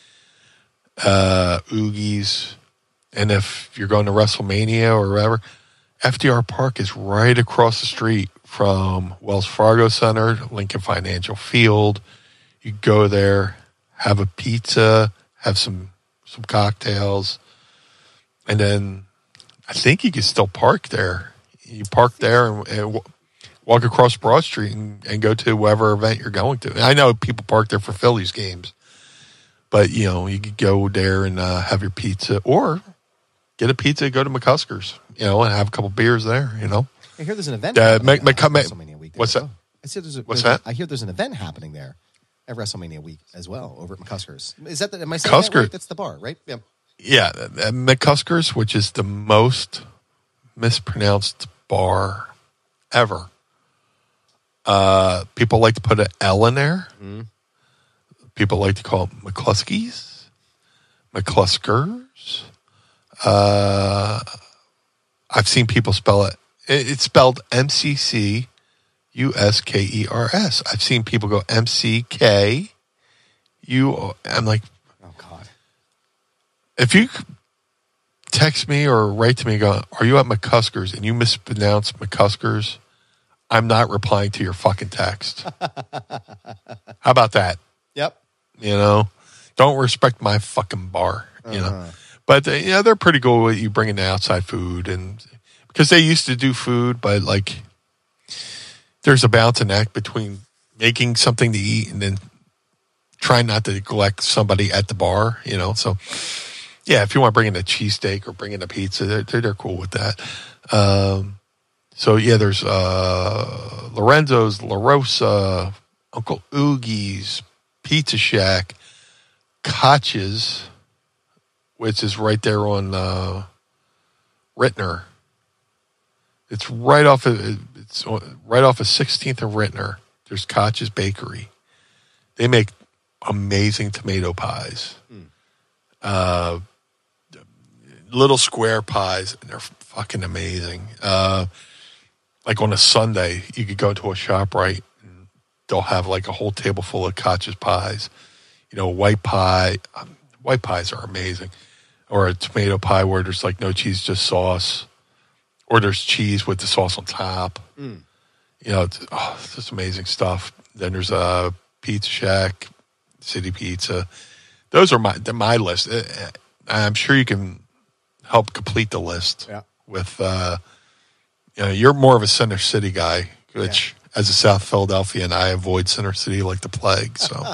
uh, Oogie's, and if you're going to WrestleMania or wherever, F D R Park is right across the street from Wells Fargo Center, Lincoln Financial Field. You go there, have a pizza, have some some cocktails, and then I think you can still park there. You park there and, and w- walk across Broad Street and, and go to whatever event you're going to. And I know people park there for Phillies games, but you know you could go there and uh, have your pizza, or get a pizza, go to McCusker's, you know, and have a couple beers there. You know, I hear there's an event. Uh, happening Mc, at Mc, WrestleMania week. What's that? I said there's a, what's there's that? A, I hear there's an event happening there at WrestleMania week as well over at McCusker's. Is that the, am I saying that right? That's the bar, right? Yeah. Yeah, uh, McCusker's, which is the most mispronounced bar ever. Uh, people like to put an L in there. Mm-hmm. People like to call it McCluskey's, McCluskers. Uh, I've seen people spell it. It's spelled M C C U S K E R S. I've seen people go M C K U. I'm like, oh God. If you text me or write to me, go, are you at McCusker's, and you mispronounce McCusker's, I'm not replying to your fucking text. How about that? Yep. You know, don't respect my fucking bar. You uh-huh. know, but uh, yeah, they're pretty cool with you bringing the outside food, and because they used to do food, but like there's a balancing act between making something to eat and then trying not to neglect somebody at the bar. You know, so. Yeah, if you want to bring in a cheesesteak or bring in a pizza, they're, they're cool with that. Um, so, yeah, there's uh, Lorenzo's, La Rosa, Uncle Oogie's, Pizza Shack, Koch's, which is right there on uh, Rittner. It's right off of it's right off of sixteenth and Rittner. There's Koch's Bakery. They make amazing tomato pies. Mm. Uh, little square pies, and they're fucking amazing. Uh, like on a Sunday, you could go to a ShopRite, and they'll have like a whole table full of Koch's pies. You know, white pie. Um, white pies are amazing. Or a tomato pie where there's like no cheese, just sauce. Or there's cheese with the sauce on top. Mm. You know, it's, oh, it's just amazing stuff. Then there's a Pizza Shack, City Pizza. Those are my my list. I'm sure you can help complete the list yeah. with, uh, you know, you're more of a Center City guy, which yeah. as a South Philadelphian, I avoid Center City like the plague. So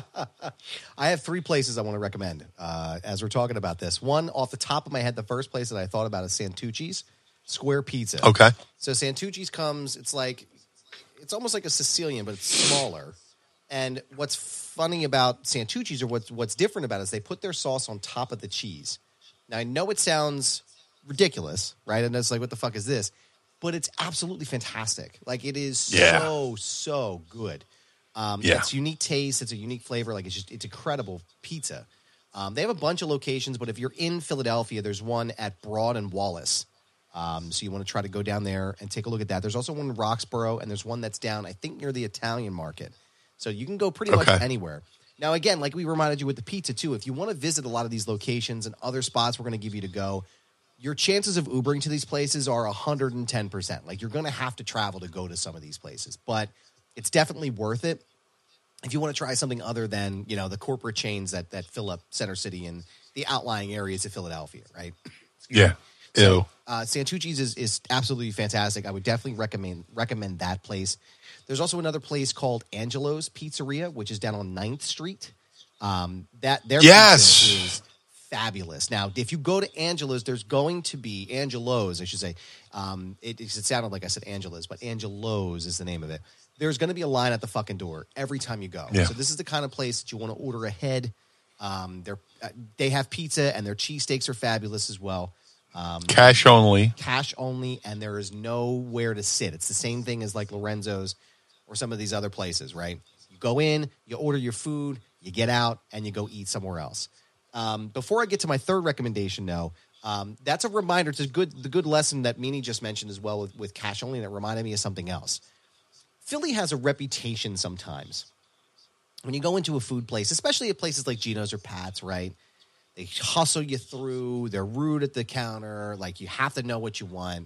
I have three places I want to recommend uh, as we're talking about this. One, off the top of my head, the first place that I thought about is Santucci's Square Pizza. Okay. So Santucci's comes, it's like, it's almost like a Sicilian, but it's smaller. And what's funny about Santucci's, or what's, what's different about it, is they put their sauce on top of the cheese. Now, I know it sounds ridiculous, right? And it's like, what the fuck is this? But it's absolutely fantastic. Like, it is yeah. so, so good. Um, yeah. It's unique taste. It's a unique flavor. Like, it's just, it's incredible pizza. Um, they have a bunch of locations, but if you're in Philadelphia, there's one at Broad and Wallace. Um, so you want to try to go down there and take a look at that. There's also one in Roxborough, and there's one that's down, I think, near the Italian market. So you can go pretty okay. much anywhere. Now, again, like we reminded you with the pizza, too, if you want to visit a lot of these locations and other spots we're going to give you to go, your chances of Ubering to these places are one hundred ten percent. Like, you're going to have to travel to go to some of these places. But it's definitely worth it if you want to try something other than, you know, the corporate chains that, that fill up Center City and the outlying areas of Philadelphia, right? Yeah. So, uh, Santucci's is, is absolutely fantastic. I would definitely recommend recommend that place. There's also another place called Angelo's Pizzeria, which is down on ninth Street. Um, that their yes. pizza is fabulous. Now, if you go to Angelo's, there's going to be Angelo's, I should say. Um, it, it sounded like I said Angelo's, but Angelo's is the name of it. There's going to be a line at the fucking door every time you go. Yeah. So this is the kind of place that you want to order ahead. Um, they're, uh, they have pizza, and their cheesesteaks are fabulous as well. Um, cash only. Cash only, and there is nowhere to sit. It's the same thing as like Lorenzo's or some of these other places, right? You go in, you order your food, you get out, and you go eat somewhere else. Um, before I get to my third recommendation, though, um, that's a reminder. It's a good, the good lesson that Meanie just mentioned as well with, with cash only, and it reminded me of something else. Philly has a reputation sometimes. When you go into a food place, especially at places like Geno's or Pat's, right? They hustle you through. They're rude at the counter. Like, you have to know what you want.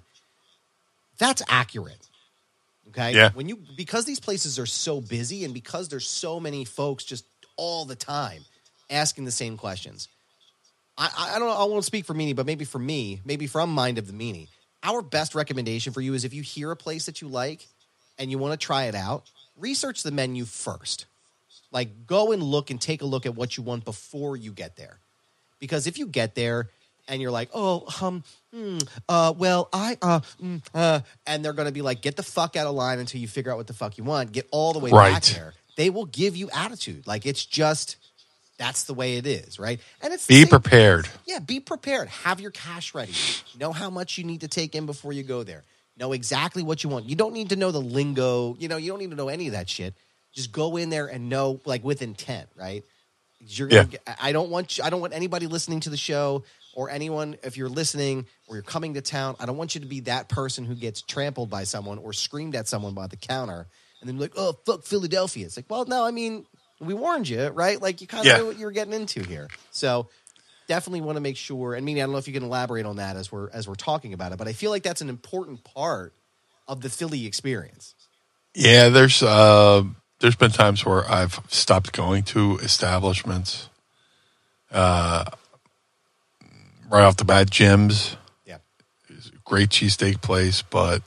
That's accurate. Okay? Yeah. When you, because these places are so busy and because there's so many folks just all the time asking the same questions. I, I don't know. I won't speak for Meanie, but maybe for me, maybe from Mind of the Meanie, our best recommendation for you is if you hear a place that you like and you want to try it out, research the menu first. Like, go and look and take a look at what you want before you get there. Because if you get there and you're like, oh, um, hmm, uh, well, I, uh, mm, uh, and they're going to be like, get the fuck out of line until you figure out what the fuck you want. Get all the way right. back there. They will give you attitude. Like, it's just, that's the way it is, right? And it's be prepared. Yeah, be prepared. Have your cash ready. Know how much you need to take in before you go there. Know exactly what you want. You don't need to know the lingo. You know, you don't need to know any of that shit. Just go in there and know, like, with intent, right? You're gonna yeah. get, I don't want you, I don't want anybody listening to the show or anyone, if you're listening or you're coming to town, I don't want you to be that person who gets trampled by someone or screamed at someone by the counter and then be like, oh, fuck Philadelphia. It's like, well, no, I mean, we warned you, right? Like, you kind of yeah. knew what you were getting into here. So definitely want to make sure, and Meanie, I don't know if you can elaborate on that as we're as we're talking about it, but I feel like that's an important part of the Philly experience. Yeah, there's uh There's been times where I've stopped going to establishments. Uh, right off the bat, Jim's. Yeah. It's a great cheesesteak place, but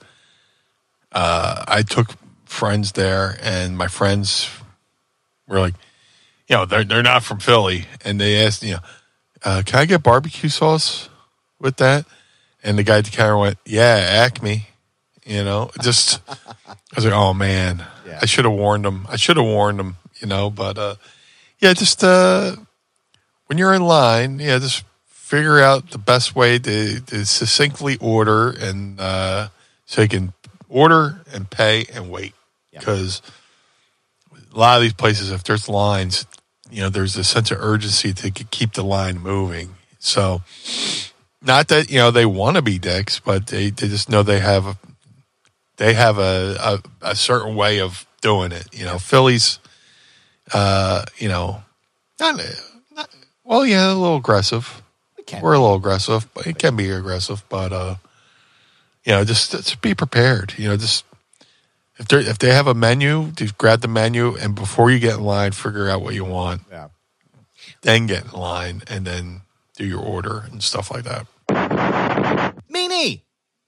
uh, I took friends there, and my friends were like, you know, they're, they're not from Philly. And they asked, you know, uh, can I get barbecue sauce with that? And the guy at the counter went, yeah, Acme. You know, just, I was like, oh man, yeah. I should have warned him. I should have warned him, you know, but, uh, yeah, just uh, when you're in line, yeah, just figure out the best way to, to succinctly order, and uh, so you can order and pay and wait. Because a lot of these places, if there's lines, you know, there's a sense of urgency to keep the line moving. So, not that, you know, they want to be dicks, but they, they just know they have a, they have a, a, a certain way of doing it. You know, Phillies, uh, you know, not, not well, yeah, a little aggressive. We're a little aggressive, but it can be aggressive. But uh, you know, just, just be prepared. You know, just. If they if they have a menu, just grab the menu, and before you get in line, figure out what you want. Yeah. Then get in line, and then do your order and stuff like that. Meanie!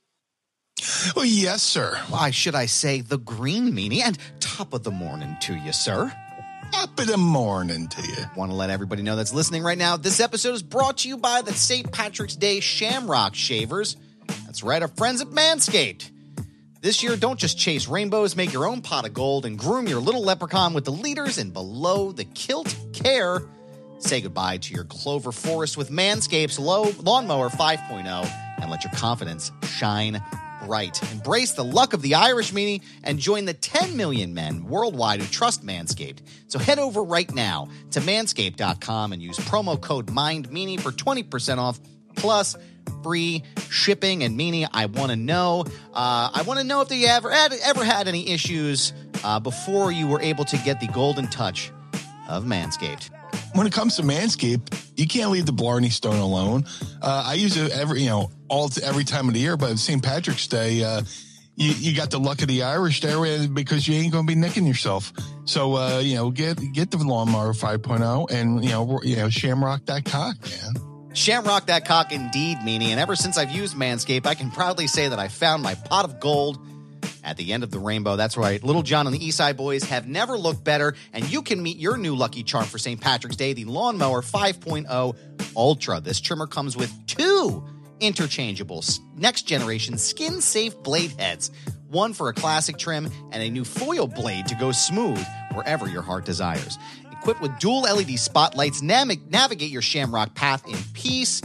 Oh, yes, sir. Why should I say the green meanie? And top of the morning to you, sir. Top of the morning to you. Want to let everybody know that's listening right now, this episode is brought to you by the Saint Patrick's Day Shamrock Shavers. That's right, our friends at Manscaped. This year, don't just chase rainbows, make your own pot of gold, and groom your little leprechaun with the leaders in below-the-kilt care. Say goodbye to your clover forest with Manscaped's low Lawnmower five point oh and let your confidence shine bright. Embrace the luck of the Irish meanie and join the ten million men worldwide who trust Manscaped. So head over right now to manscaped dot com and use promo code MINDMeanie for twenty percent off plus free shipping. And Meanie, I want to know, uh, I want to know if you ever had, ever had any issues uh, before you were able to get the golden touch of Manscaped. When it comes to Manscaped, you can't leave the Blarney Stone alone. Uh, I use it every, you know, all every time of the year, but Saint Patrick's Day, uh, you, you got the luck of the Irish there because you ain't going to be nicking yourself. So, uh, you know, get get the Lawnmower five point oh and, you know, you know, shamrock that cock, man. Shamrock that cock indeed, Meanie. And ever since I've used Manscaped, I can proudly say that I found my pot of gold at the end of the rainbow. That's right. Little John and the Eastside Boys have never looked better, and you can meet your new lucky charm for Saint Patrick's Day, the Lawnmower five point oh Ultra. This trimmer comes with two interchangeable next-generation skin-safe blade heads, one for a classic trim and a new foil blade to go smooth wherever your heart desires. Equipped with dual L E D spotlights, nav- navigate your shamrock path in peace.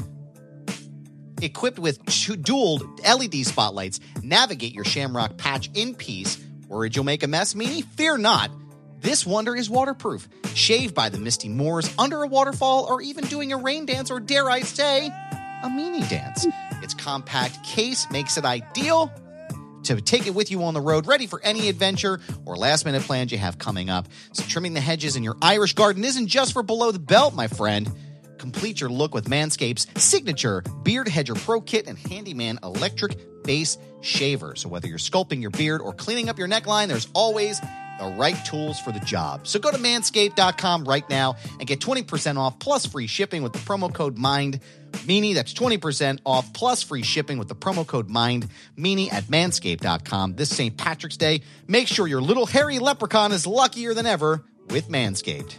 Equipped with two dual L E D spotlights, navigate your shamrock patch in peace. Worried you'll make a mess, Meanie? Fear not. This wonder is waterproof. Shave by the misty moors, under a waterfall, or even doing a rain dance, or dare I say, a Meanie dance. Its compact case makes it ideal to take it with you on the road, ready for any adventure or last-minute plans you have coming up. So trimming the hedges in your Irish garden isn't just for below the belt, my friend. Complete your look with Manscaped's signature Beard Hedger Pro Kit and Handyman Electric Base Shaver. So whether you're sculpting your beard or cleaning up your neckline, there's always the right tools for the job. So go to manscaped dot com right now and get twenty percent off plus free shipping with the promo code MINDMeanie. That's twenty percent off plus free shipping with the promo code MINDMeanie at manscaped dot com. This Saint Patrick's Day, make sure your little hairy leprechaun is luckier than ever with Manscaped.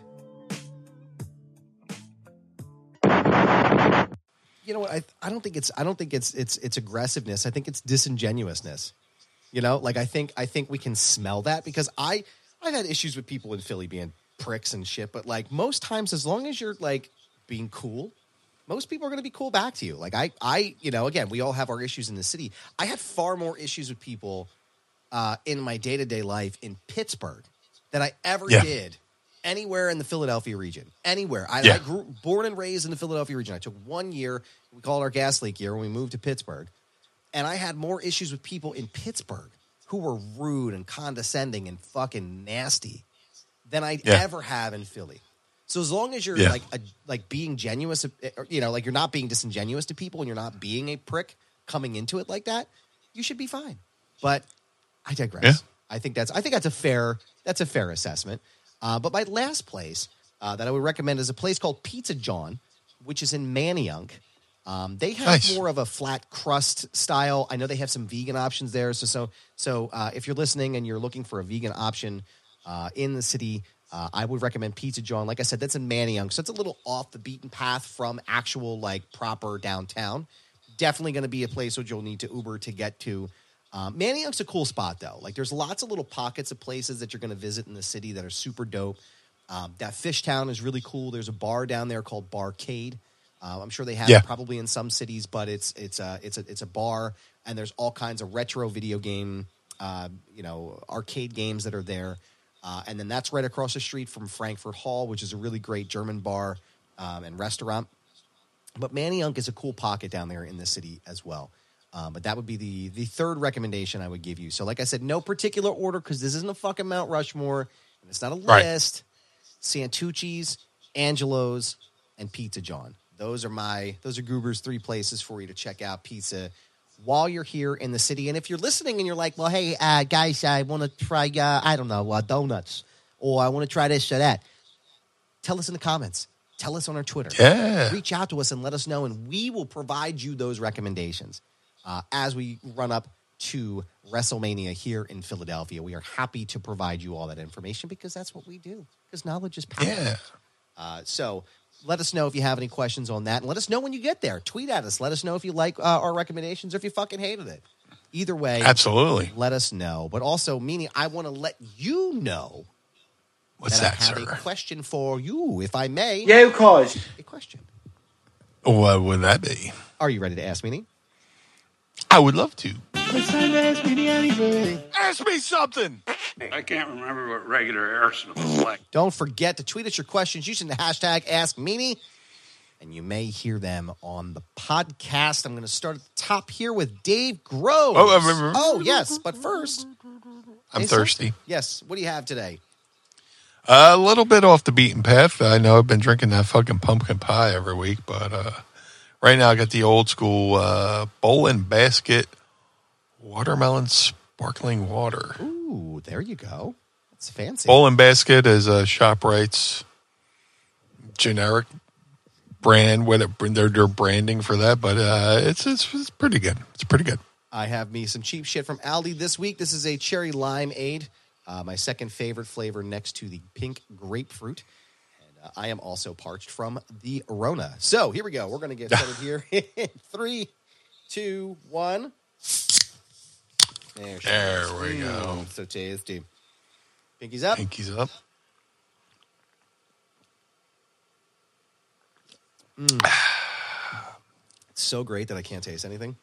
You know what? I I don't think it's I don't think it's it's it's aggressiveness. I think it's disingenuousness. You know, like I think I think we can smell that because I I've had issues with people in Philly being pricks and shit, but like most times, as long as you're like being cool, most people are going to be cool back to you. Like I I you know, again, we all have our issues in the city. I had far more issues with people uh, in my day to day life in Pittsburgh than I ever yeah. did anywhere in the Philadelphia region. Anywhere. I, Yeah. I grew born and raised in the Philadelphia region. I took one year, we call it our gas leak year, when we moved to Pittsburgh. And I had more issues with people in Pittsburgh who were rude and condescending and fucking nasty than I Yeah. ever have in Philly. So as long as you're Yeah. like a, like being genuine, you know, like you're not being disingenuous to people and you're not being a prick coming into it like that, you should be fine. But I digress. Yeah. I think that's I think that's a fair that's a fair assessment. Uh, but my last place uh, that I would recommend is a place called Pizza John, which is in Manayunk. Um, they have Nice. more of a flat crust style. I know they have some vegan options there. So so so uh, if you're listening and you're looking for a vegan option uh, in the city, uh, I would recommend Pizza John. Like I said, that's in Manayunk, so it's a little off the beaten path from actual like proper downtown. Definitely going to be a place which you'll need to Uber to get to. Um, Manayunk's a cool spot though. Like there's lots of little pockets of places that you're going to visit in the city that are super dope. Um, that Fishtown is really cool. There's a bar down there called Barcade. Uh, I'm sure they have Yeah. it probably in some cities, but it's it's a it's a it's a bar, and there's all kinds of retro video game, uh, you know, arcade games that are there. Uh, and then that's right across the street from Frankfurt Hall, which is a really great German bar um, and restaurant. But Manayunk is a cool pocket down there in the city as well. Um, but that would be the the third recommendation I would give you. So, like I said, no particular order because this isn't a fucking Mount Rushmore, and it's not a Right. list. Santucci's, Angelo's, and Pizza John. Those are my those are Goober's three places for you to check out pizza while you're here in the city. And if you're listening and you're like, well, hey, uh, guys, I want to try, uh, I don't know, uh, donuts, or I want to try this or that, tell us in the comments. Tell us on our Twitter. Yeah. Reach out to us and let us know, and we will provide you those recommendations uh, as we run up to WrestleMania here in Philadelphia. We are happy to provide you all that information because that's what we do, because knowledge is power. Yeah. Uh, so let us know if you have any questions on that, and let us know when you get there. Tweet at us. Let us know if you like uh, our recommendations or if you fucking hated it. Either way, Absolutely. let us know. But also, meaning I want to let you know What's that, that, I have sir? a question for you, if I may. Yeah, of course. A question. What would that be? Are you ready to ask me? I would love to. It's time to ask me anything. Ask me something. I can't remember what regular arsenal is like. Don't forget to tweet us your questions using the hashtag AskMeanie, and you may hear them on the podcast. I'm going to start at the top here with Dave Groves. Oh, uh, oh yes, but first, I'm Hey, sir? thirsty. Yes, what do you have today? A little bit off the beaten path. I know I've been drinking that fucking pumpkin pie every week, but uh, right now I got the old school uh, bowl and basket watermelon sparkling water. Ooh, there you go. That's fancy. Bowl and basket is a ShopRite's generic brand. What it, they're, they're branding for that, but uh, it's, it's it's pretty good. It's pretty good. I have me some cheap shit from Aldi this week. This is a cherry limeade, uh, my second favorite flavor next to the pink grapefruit. And uh, I am also parched from the Rona. So here we go. We're going to get started here. in Three, two, one. There, she There is. we go. Mm, so tasty. Pinkies up. Pinkies up. It's so great that I can't taste anything.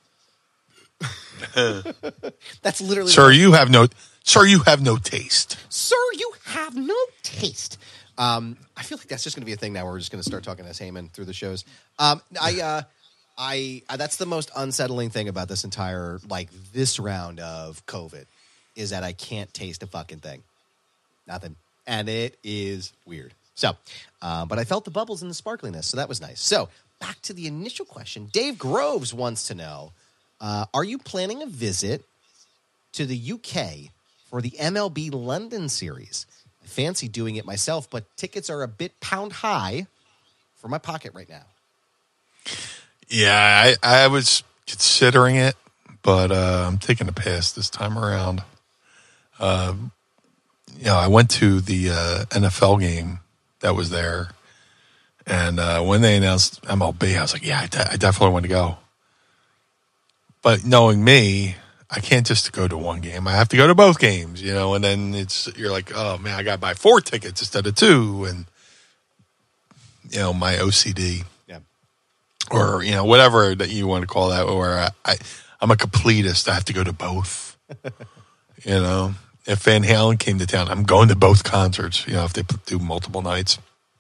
That's literally Sir, you have no sir, you have no taste. Sir, you have no taste. Um, I feel like that's just going to be a thing now. Where we're just going to start talking as Heyman through the shows. Um, I, uh, I, I, that's the most unsettling thing about this entire, like this round of COVID, is that I can't taste a fucking thing, nothing, and it is weird. So, uh, but I felt the bubbles and the sparkliness, so that was nice. So, back to the initial question. Dave Groves wants to know: uh, are you planning a visit to the U K for the M L B London series? I fancy doing it myself, but tickets are a bit pound high for my pocket right now. Yeah, I, I was considering it, but uh, I'm taking a pass this time around. Uh, you know, I went to the uh, N F L game that was there, and uh, when they announced M L B, I was like, yeah, I, de- I definitely want to go. But knowing me, I can't just go to one game. I have to go to both games, you know, and then it's, you're like, oh man, I got to buy four tickets instead of two. And, you know, my O C D Yeah. or, you know, whatever that you want to call that, or I, I I'm a completist. I have to go to both, you know, if Van Halen came to town, I'm going to both concerts, you know, if they do multiple nights.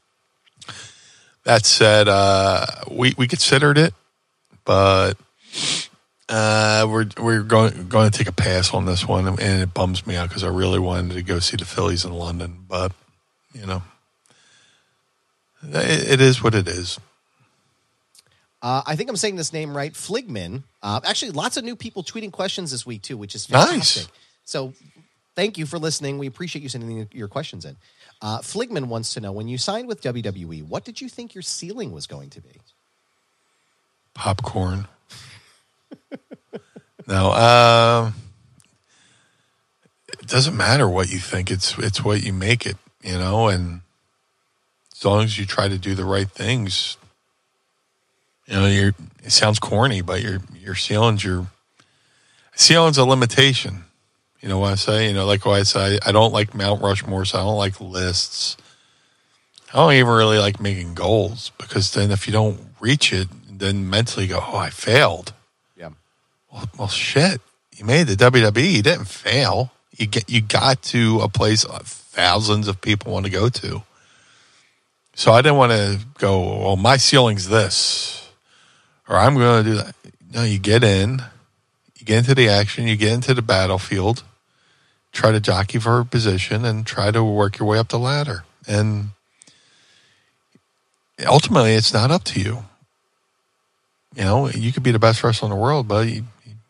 That said, uh, we, we considered it, but, Uh, we're we're going going to take a pass on this one, and it bums me out because I really wanted to go see the Phillies in London, but you know, it, it is what it is. Uh, I think I'm saying this name right, Fligman. Uh, actually, lots of new people tweeting questions this week too, which is fantastic. Nice. So, thank you for listening. We appreciate you sending your questions in. Uh, Fligman wants to know: when you signed with W W E, what did you think your ceiling was going to be? Popcorn. No, uh, it doesn't matter what you think. It's it's what you make it, you know. And as long as you try to do the right things, you know, you're. It sounds corny, but your your ceiling's your ceiling's a limitation. You know what I say? You know, like what I say. I don't like Mount Rushmore, so I don't like lists. I don't even really like making goals because then if you don't reach it, then mentally you go, oh, I failed. Yeah. Well, well, shit. You made the W W E. You didn't fail. You get you got to a place thousands of people want to go to. So I didn't want to go, well, my ceiling's this, or I'm going to do that. No, you get in, you get into the action, you get into the battlefield, try to jockey for a position, and try to work your way up the ladder. And ultimately, it's not up to you. You know, you could be the best wrestler in the world, but you,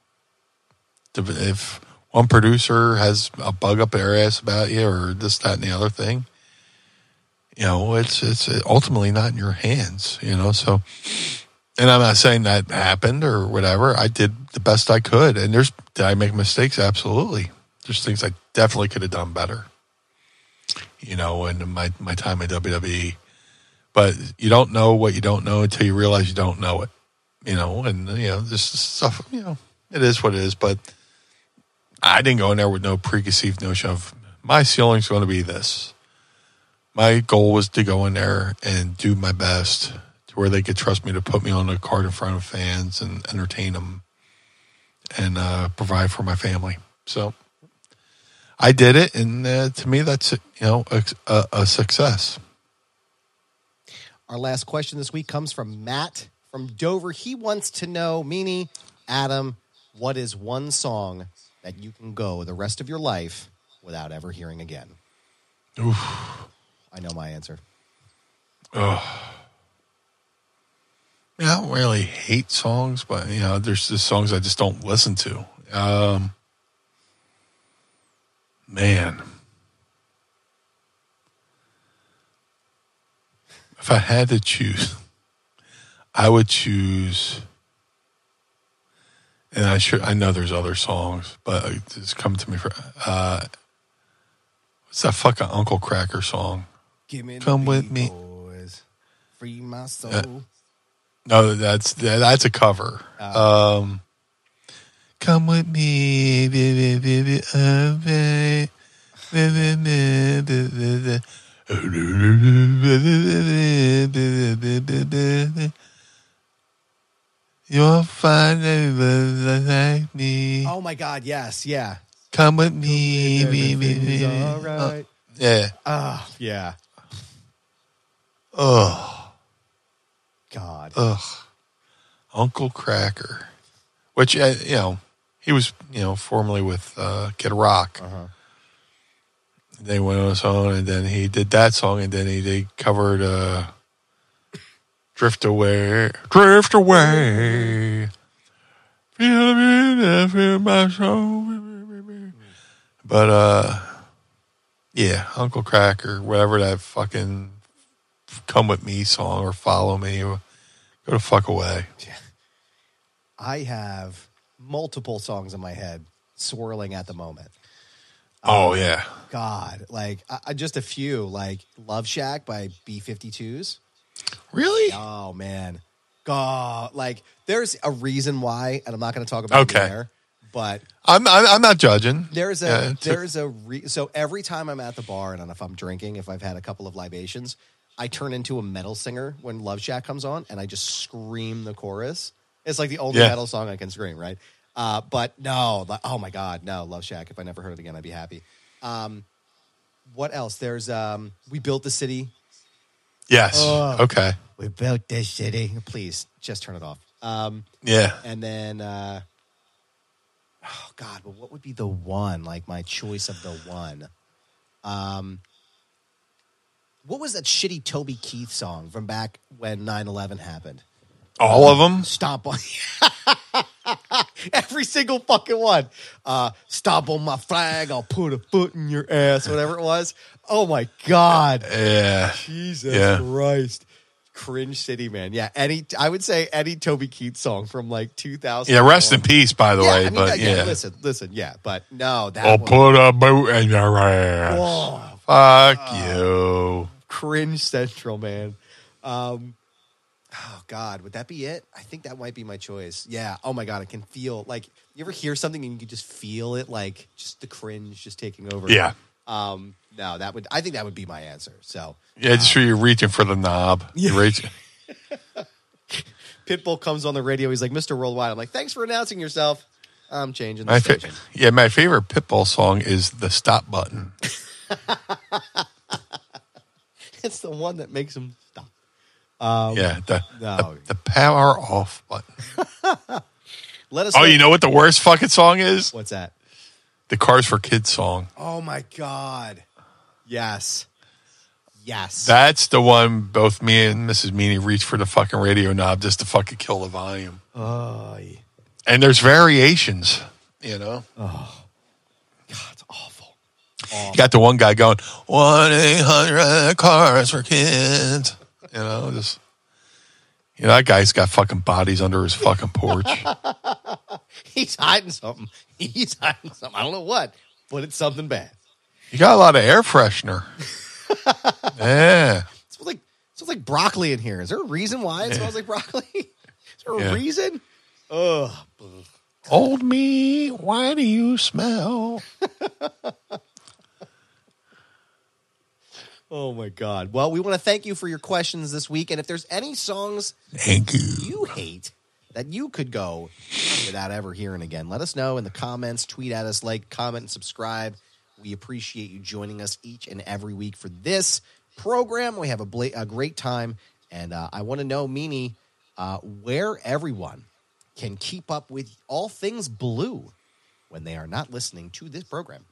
if one producer has a bug up their ass about you or this, that, and the other thing, you know, it's it's ultimately not in your hands, you know. So, and I'm not saying that happened or whatever. I did the best I could. And there's, did I make mistakes? Absolutely. There's things I definitely could have done better, you know, in my, my time at W W E. But you don't know what you don't know until you realize you don't know it, you know, and, you know, this stuff, you know, it is what it is. But I didn't go in there with no preconceived notion of my ceiling's going to be this. My goal was to go in there and do my best to where they could trust me to put me on a card in front of fans and entertain them and uh, provide for my family. So I did it, and uh, to me, that's, you know, a, a, a success. Our last question this week comes from Matt from Dover. He wants to know, Meanie, Adam, what is one song that you can go the rest of your life without ever hearing again? Oof. I know my answer. Oh. I don't really hate songs, but, you know, there's just songs I just don't listen to. Um, man. If I had to choose, I would choose, and I should, I know there's other songs, but it just come to me for, uh, what's that fucking Uncle Cracker song? Give me the Come with beat, me. boys. Free my soul. Uh, No, that's that's a cover. Oh. Um, come with me, baby, baby, oh, baby, baby, baby, baby. You'll find everybody like me. Oh my God! Yes, yeah. Come with me, baby, baby. All right. Oh, yeah. Oh, yeah. Oh. God. Ugh. Uncle Cracker. Which, uh, you know, he was, you know, formerly with uh, Kid Rock. Uh-huh. They went on his own, and then he did that song, and then he they covered uh, Drift Away. Drift Away. Feel me, feel my soul. But, uh, yeah, Uncle Cracker, whatever that fucking Come With Me song or Follow Me, go the fuck away. I have multiple songs in my head swirling at the moment. Oh, um, yeah. God, like I, I, just a few, like Love Shack by B fifty-twos. Really? Oh, man. God, like there's a reason why, and I'm not going to talk about okay. it there, but I'm, I'm I'm not judging. There's a yeah, there's a re- so every time I'm at the bar and if I'm drinking, if I've had a couple of libations, I turn into a metal singer when Love Shack comes on, and I just scream the chorus. It's like the only yeah. metal song I can scream, right? Uh, but no, like, oh my God, no, Love Shack. If I never heard it again, I'd be happy. Um, what else? There's um, We Built the City. Yes. Oh, okay. We built this city. Please, just turn it off. Um, yeah. And then, uh, oh God, but what would be the one? Like my choice of the one? Um, what was that shitty Toby Keith song from back when nine eleven happened? All of them? Stomp on every single fucking one. Uh, stomp on my flag. I'll put a foot in your ass. Whatever it was. Oh my God. Yeah. Jesus yeah. Christ. Cringe City, man. Yeah. Any, I would say any Toby Keith song from like two thousand. Yeah. Rest in peace, by the yeah, way. I mean, but yeah, yeah. Listen, listen. Yeah. But no, that I'll one, put a boot in your ass. Whoa. Fuck uh, you. Cringe Central, man. Um, Oh, God, would that be it? I think that might be my choice. Yeah. Oh, my God, I can feel, like, you ever hear something and you can just feel it, like, just the cringe just taking over? Yeah. Um, no, that would I think that would be my answer. So Yeah, just uh, you're reaching for the knob. Yeah. You're reaching. Pitbull comes on the radio. He's like, Mister Worldwide. I'm like, thanks for announcing yourself. I'm changing the my station. Fa- yeah, my favorite Pitbull song is the stop button. It's the one that makes him stop. Um, yeah, the, no. the the power off button. Let us. Oh, know. you know what the worst fucking song is? What's that? The Cars for Kids song. Oh my God! Yes, yes. That's the one. Both me and Missus Meany reached for the fucking radio knob just to fucking kill the volume. Oh, yeah. And there's variations, you know. Oh, God, it's awful. awful. You got the one guy going one eight hundred cars for kids. You know, just you know that guy's got fucking bodies under his fucking porch. He's hiding something. He's hiding something. I don't know what, but it's something bad. You got a lot of air freshener. Yeah, it smells like it smells like broccoli in here. Is there a reason why it yeah. smells like broccoli? Is there a yeah. reason? Ugh. Old me, why do you smell? Oh my God. Well, we want to thank you for your questions this week. And if there's any songs thank you. you hate that you could go without ever hearing again, let us know in the comments. Tweet at us, like, comment, and subscribe. We appreciate you joining us each and every week for this program. We have a, bla- a great time. And uh, I want to know, Meany, uh, where everyone can keep up with all things blue when they are not listening to this program.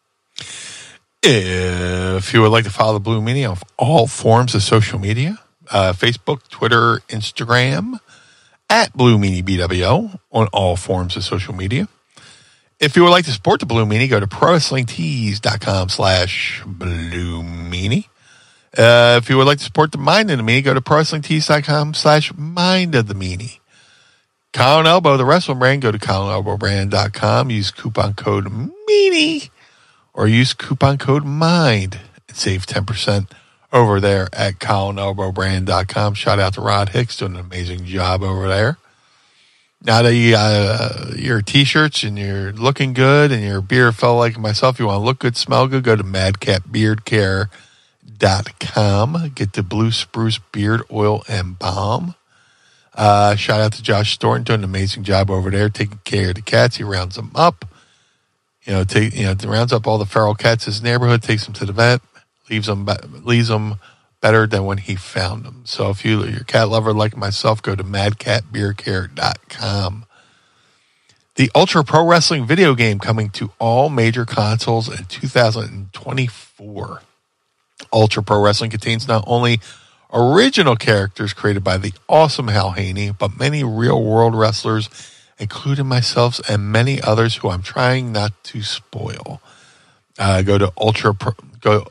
If you would like to follow the Blue Meanie on all forms of social media, uh, Facebook, Twitter, Instagram, at Blue Meanie B W O on all forms of social media. If you would like to support the Blue Meanie, go to ProWrestlingTees.com slash Blue Meanie. Uh, if you would like to support the Mind of the Meanie, go to ProWrestlingTees.com slash Mind of the Meanie. Colin Elbow, the wrestling brand, go to Colin Elbow Brand dot com. Use coupon code MEANIE or use coupon code MIND and save ten percent over there at Colin Elbow Brand dot com. Shout out to Rod Hicks, doing an amazing job over there. Now that you got uh, your T-shirts and you're looking good and you're a beer fellow like myself, you want to look good, smell good, go to Madcap Beard Care dot com. Get the Blue Spruce Beard Oil and Balm. Uh, shout out to Josh Thornton, doing an amazing job over there, taking care of the cats. He rounds them up. You know, take you know, rounds up all the feral cats in his neighborhood, takes them to the vet, leaves them leaves them better than when he found them. So if you, you're a cat lover like myself, go to Madcap Beard Care dot com. The Ultra Pro Wrestling video game coming to all major consoles in two thousand twenty-four. Ultra Pro Wrestling contains not only original characters created by the awesome Hal Haney, but many real-world wrestlers, including myself and many others who I'm trying not to spoil. Uh, go to Ultra Pro, go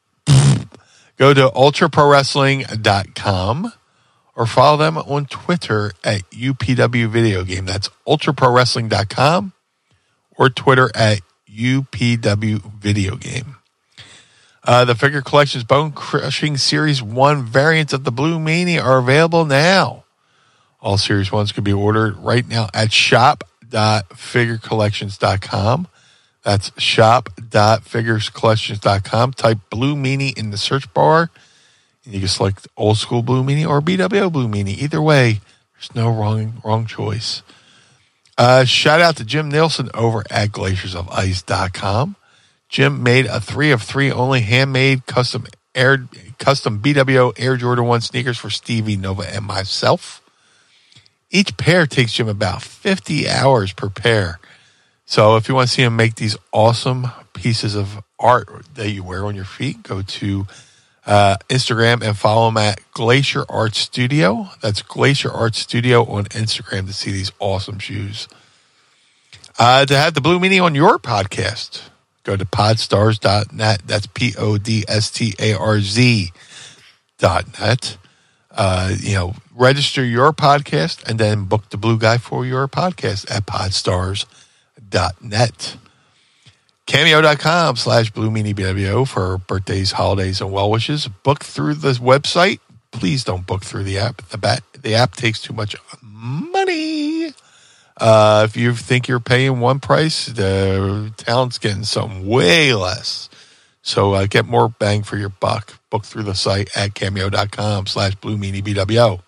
go to Ultra Pro Wrestling dot com or follow them on Twitter at U P W Video Game. That's Ultra Pro Wrestling dot com or Twitter at U P W Video Game. Uh, the Figure Collections Bone Crushing Series one variants of the Blue Meanie are available now. All Series ones can be ordered right now at shop dot figure collections dot com. That's shop dot figure collections dot com. Type Blue Meanie in the search bar, and you can select Old School Blue Meanie or B W O Blue Meanie. Either way, there's no wrong wrong choice. Uh, shout out to Jim Nielsen over at glaciers of ice dot com. Jim made a three of three only handmade custom air custom B W O Air Jordan one sneakers for Stevie, Nova, and myself. Each pair takes Jim about fifty hours per pair. So if you want to see him make these awesome pieces of art that you wear on your feet, go to uh, Instagram and follow him at Glacier Art Studio. That's Glacier Art Studio on Instagram to see these awesome shoes. Uh, to have the Blue Meanie on your podcast, go to podstars dot net. That's P O D S T A R Z dot net. Uh, you know, register your podcast and then book the Blue Guy for your podcast at podstars dot net. Cameo dot com slash Blue Meanie B W O for birthdays, holidays, and well wishes. Book through the website. Please don't book through the app. The, bat, the app takes too much money. Uh, if you think you're paying one price, the talent's getting something way less. So uh, get more bang for your buck. Book through the site at cameo.com slash Blue Meanie B W O.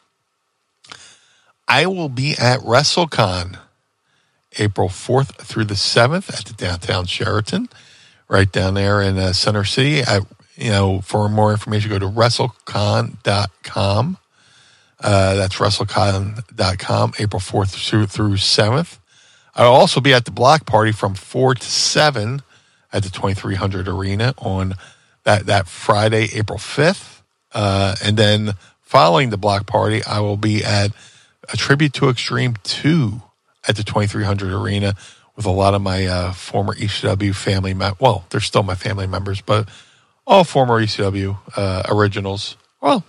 I will be at WrestleCon April fourth through the seventh at the downtown Sheraton, right down there in uh, Center City. I, you know, for more information, go to WrestleCon dot com. Uh, that's WrestleCon dot com, April fourth through, through seventh. I'll also be at the block party from four to seven at the twenty-three hundred Arena on that, that Friday, April fifth. Uh, and then following the block party, I will be at a Tribute to Extreme two at the twenty-three hundred Arena with a lot of my uh, former E C W family members. Well, they're still my family members, but all former E C W uh, originals. Well,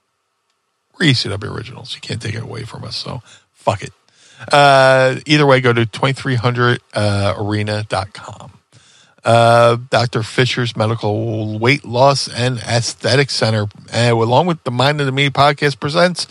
we're E C W originals. You can't take it away from us, so fuck it. Uh, either way, go to twenty-three hundred arena dot com. Uh, Doctor Fisher's Medical Weight Loss and Aesthetic Center, uh, along with the Mind of the Meanie podcast, presents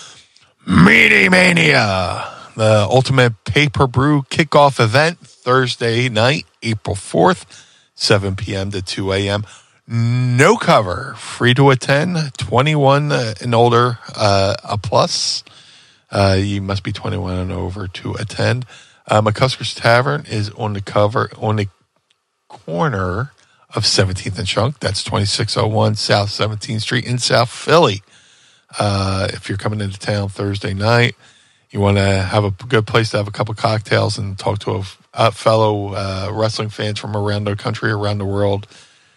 Meanie Mania, the ultimate pay-per-brew kickoff event, Thursday night, April fourth, seven p.m. to two a.m. No cover, free to attend, twenty-one and older, uh, a plus. Uh, you must be twenty-one and over to attend. Uh, McCusker's Tavern is on the cover, on the corner of seventeenth and Chunk. That's twenty-six oh one South seventeenth Street in South Philly. Uh, if you're coming into town Thursday night, you want to have a good place to have a couple cocktails and talk to a, a fellow uh, wrestling fans from around the country, around the world,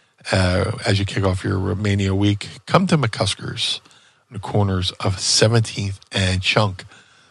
uh, as you kick off your Mania week, come to McCusker's on the corners of seventeenth and Chunk.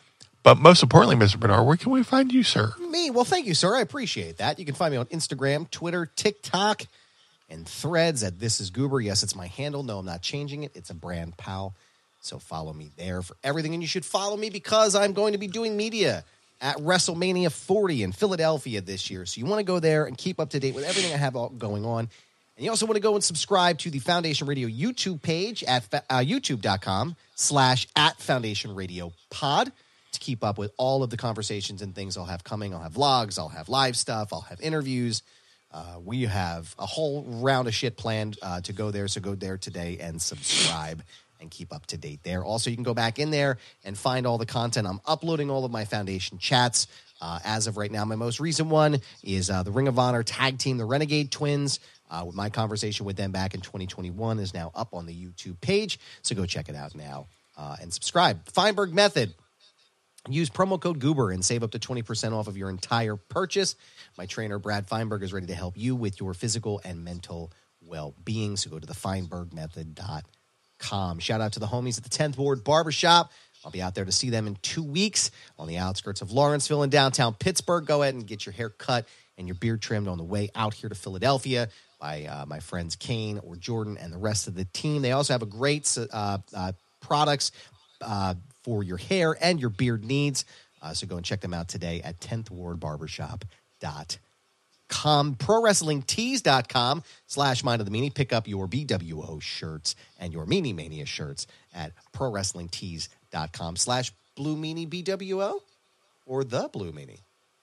But most importantly, Mister Bernard, where can we find you, sir? Me? Well, thank you, sir. I appreciate that. You can find me on Instagram, Twitter, TikTok, and Threads at This Is Goober. Yes, it's my handle. No, I'm not changing it. It's a brand pal. So follow me there for everything. And you should follow me because I'm going to be doing media at WrestleMania forty in Philadelphia this year. So you want to go there and keep up to date with everything I have going on. And you also want to go and subscribe to the Foundation Radio YouTube page at uh, youtube.com slash at Foundation Radio Pod to keep up with all of the conversations and things I'll have coming. I'll have vlogs, I'll have live stuff, I'll have interviews. Uh, we have a whole round of shit planned uh, to go there. So go there today and subscribe and keep up to date there. Also, you can go back in there and find all the content. I'm uploading all of my Foundation chats. Uh, as of right now, my most recent one is uh, the Ring of Honor tag team, the Renegade Twins. Uh, with my conversation with them back in twenty twenty-one is now up on the YouTube page. So go check it out now uh, and subscribe. Feinberg Method. Use promo code Goober and save up to twenty percent off of your entire purchase. My trainer, Brad Feinberg, is ready to help you with your physical and mental well-being. So go to the feinberg method dot com. Shout out to the homies at the tenth Ward Barbershop. I'll be out there to see them in two weeks on the outskirts of Lawrenceville in downtown Pittsburgh. Go ahead and get your hair cut and your beard trimmed on the way out here to Philadelphia by uh, my friends Kane or Jordan and the rest of the team. They also have a great uh, uh, products uh, for your hair and your beard needs. Uh, so go and check them out today at tenth ward barbershop dot com. pro wrestling tees dot com slash Mind of the Meanie. Pick up your B W O shirts and your Meanie Mania shirts at pro wrestling tees dot com slash Blue Meanie B W O or the Blue Meanie.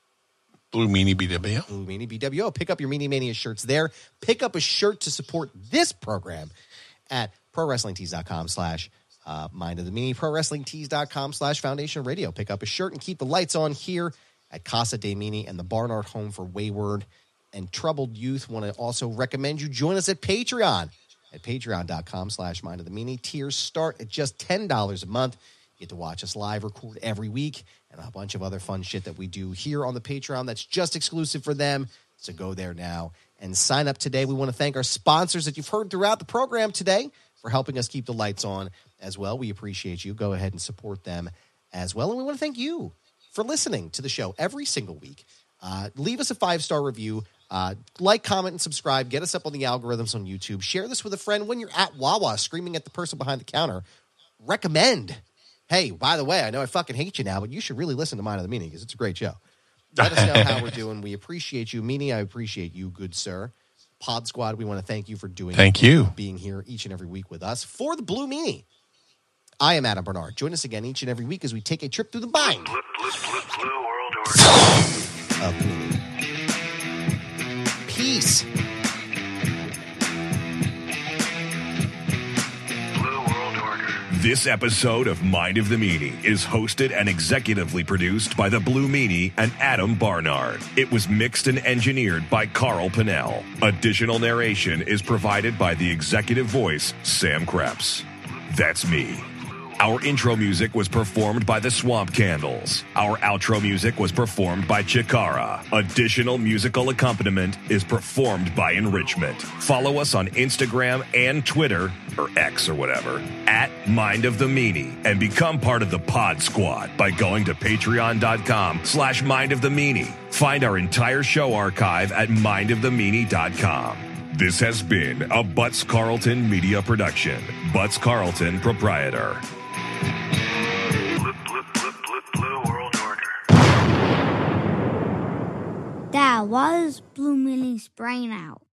Blue Meanie B W O. Blue Meanie B W O. Pick up your Meanie Mania shirts there. Pick up a shirt to support this program at pro wrestling tees dot com slash uh, Mind of the Meanie. pro wrestling tees dot com slash Foundation Radio. Pick up a shirt and keep the lights on here at Casa de Meanie and the Barnard Home for Wayward and Troubled Youth. Want to also recommend you join us at Patreon at patreon dot com slash Mind of the Meanie. Tiers start at just ten dollars a month. You get to watch us live record every week and a bunch of other fun shit that we do here on the Patreon that's just exclusive for them. So go there now and sign up today. We want to thank our sponsors that you've heard throughout the program today for helping us keep the lights on as well. We appreciate you. Go ahead and support them as well. And we want to thank you for listening to the show every single week. Uh, leave us a five-star review. Uh, like, comment, and subscribe. Get us up on the algorithms on YouTube. Share this with a friend when you're at Wawa screaming at the person behind the counter. Recommend. Hey, by the way, I know I fucking hate you now, but you should really listen to Mind of the Meanie because it's a great show. Let us know how we're doing. We appreciate you. Meanie, I appreciate you, good sir. Pod Squad, we want to thank you for doing Thank you. being here each and every week with us. For the Blue Meanie, I am Adam Bernard. Join us again each and every week as we take a trip through the mind Blue, blue, blue, blue world order. of Meanie. Peace. This episode of Mind of the Meanie is hosted and executively produced by the Blue Meanie and Adam Barnard. It was mixed and engineered by Carl Pinnell. Additional narration is provided by the executive voice, Sam Krebs. That's me. Our intro music was performed by the Swamp Candles. Our outro music was performed by Chikara. Additional musical accompaniment is performed by Enrichment. Follow us on Instagram and Twitter, or X or whatever, at Mind of the Meanie, and become part of the Pod Squad by going to patreon.com slash Mind of the Meanie. Find our entire show archive at mind of the meanie dot com. This has been a Butts Carlton media production. Butts Carlton, proprietor. Blue, blue, blue, blue, blue world order. That was Blue Meanie's brain out.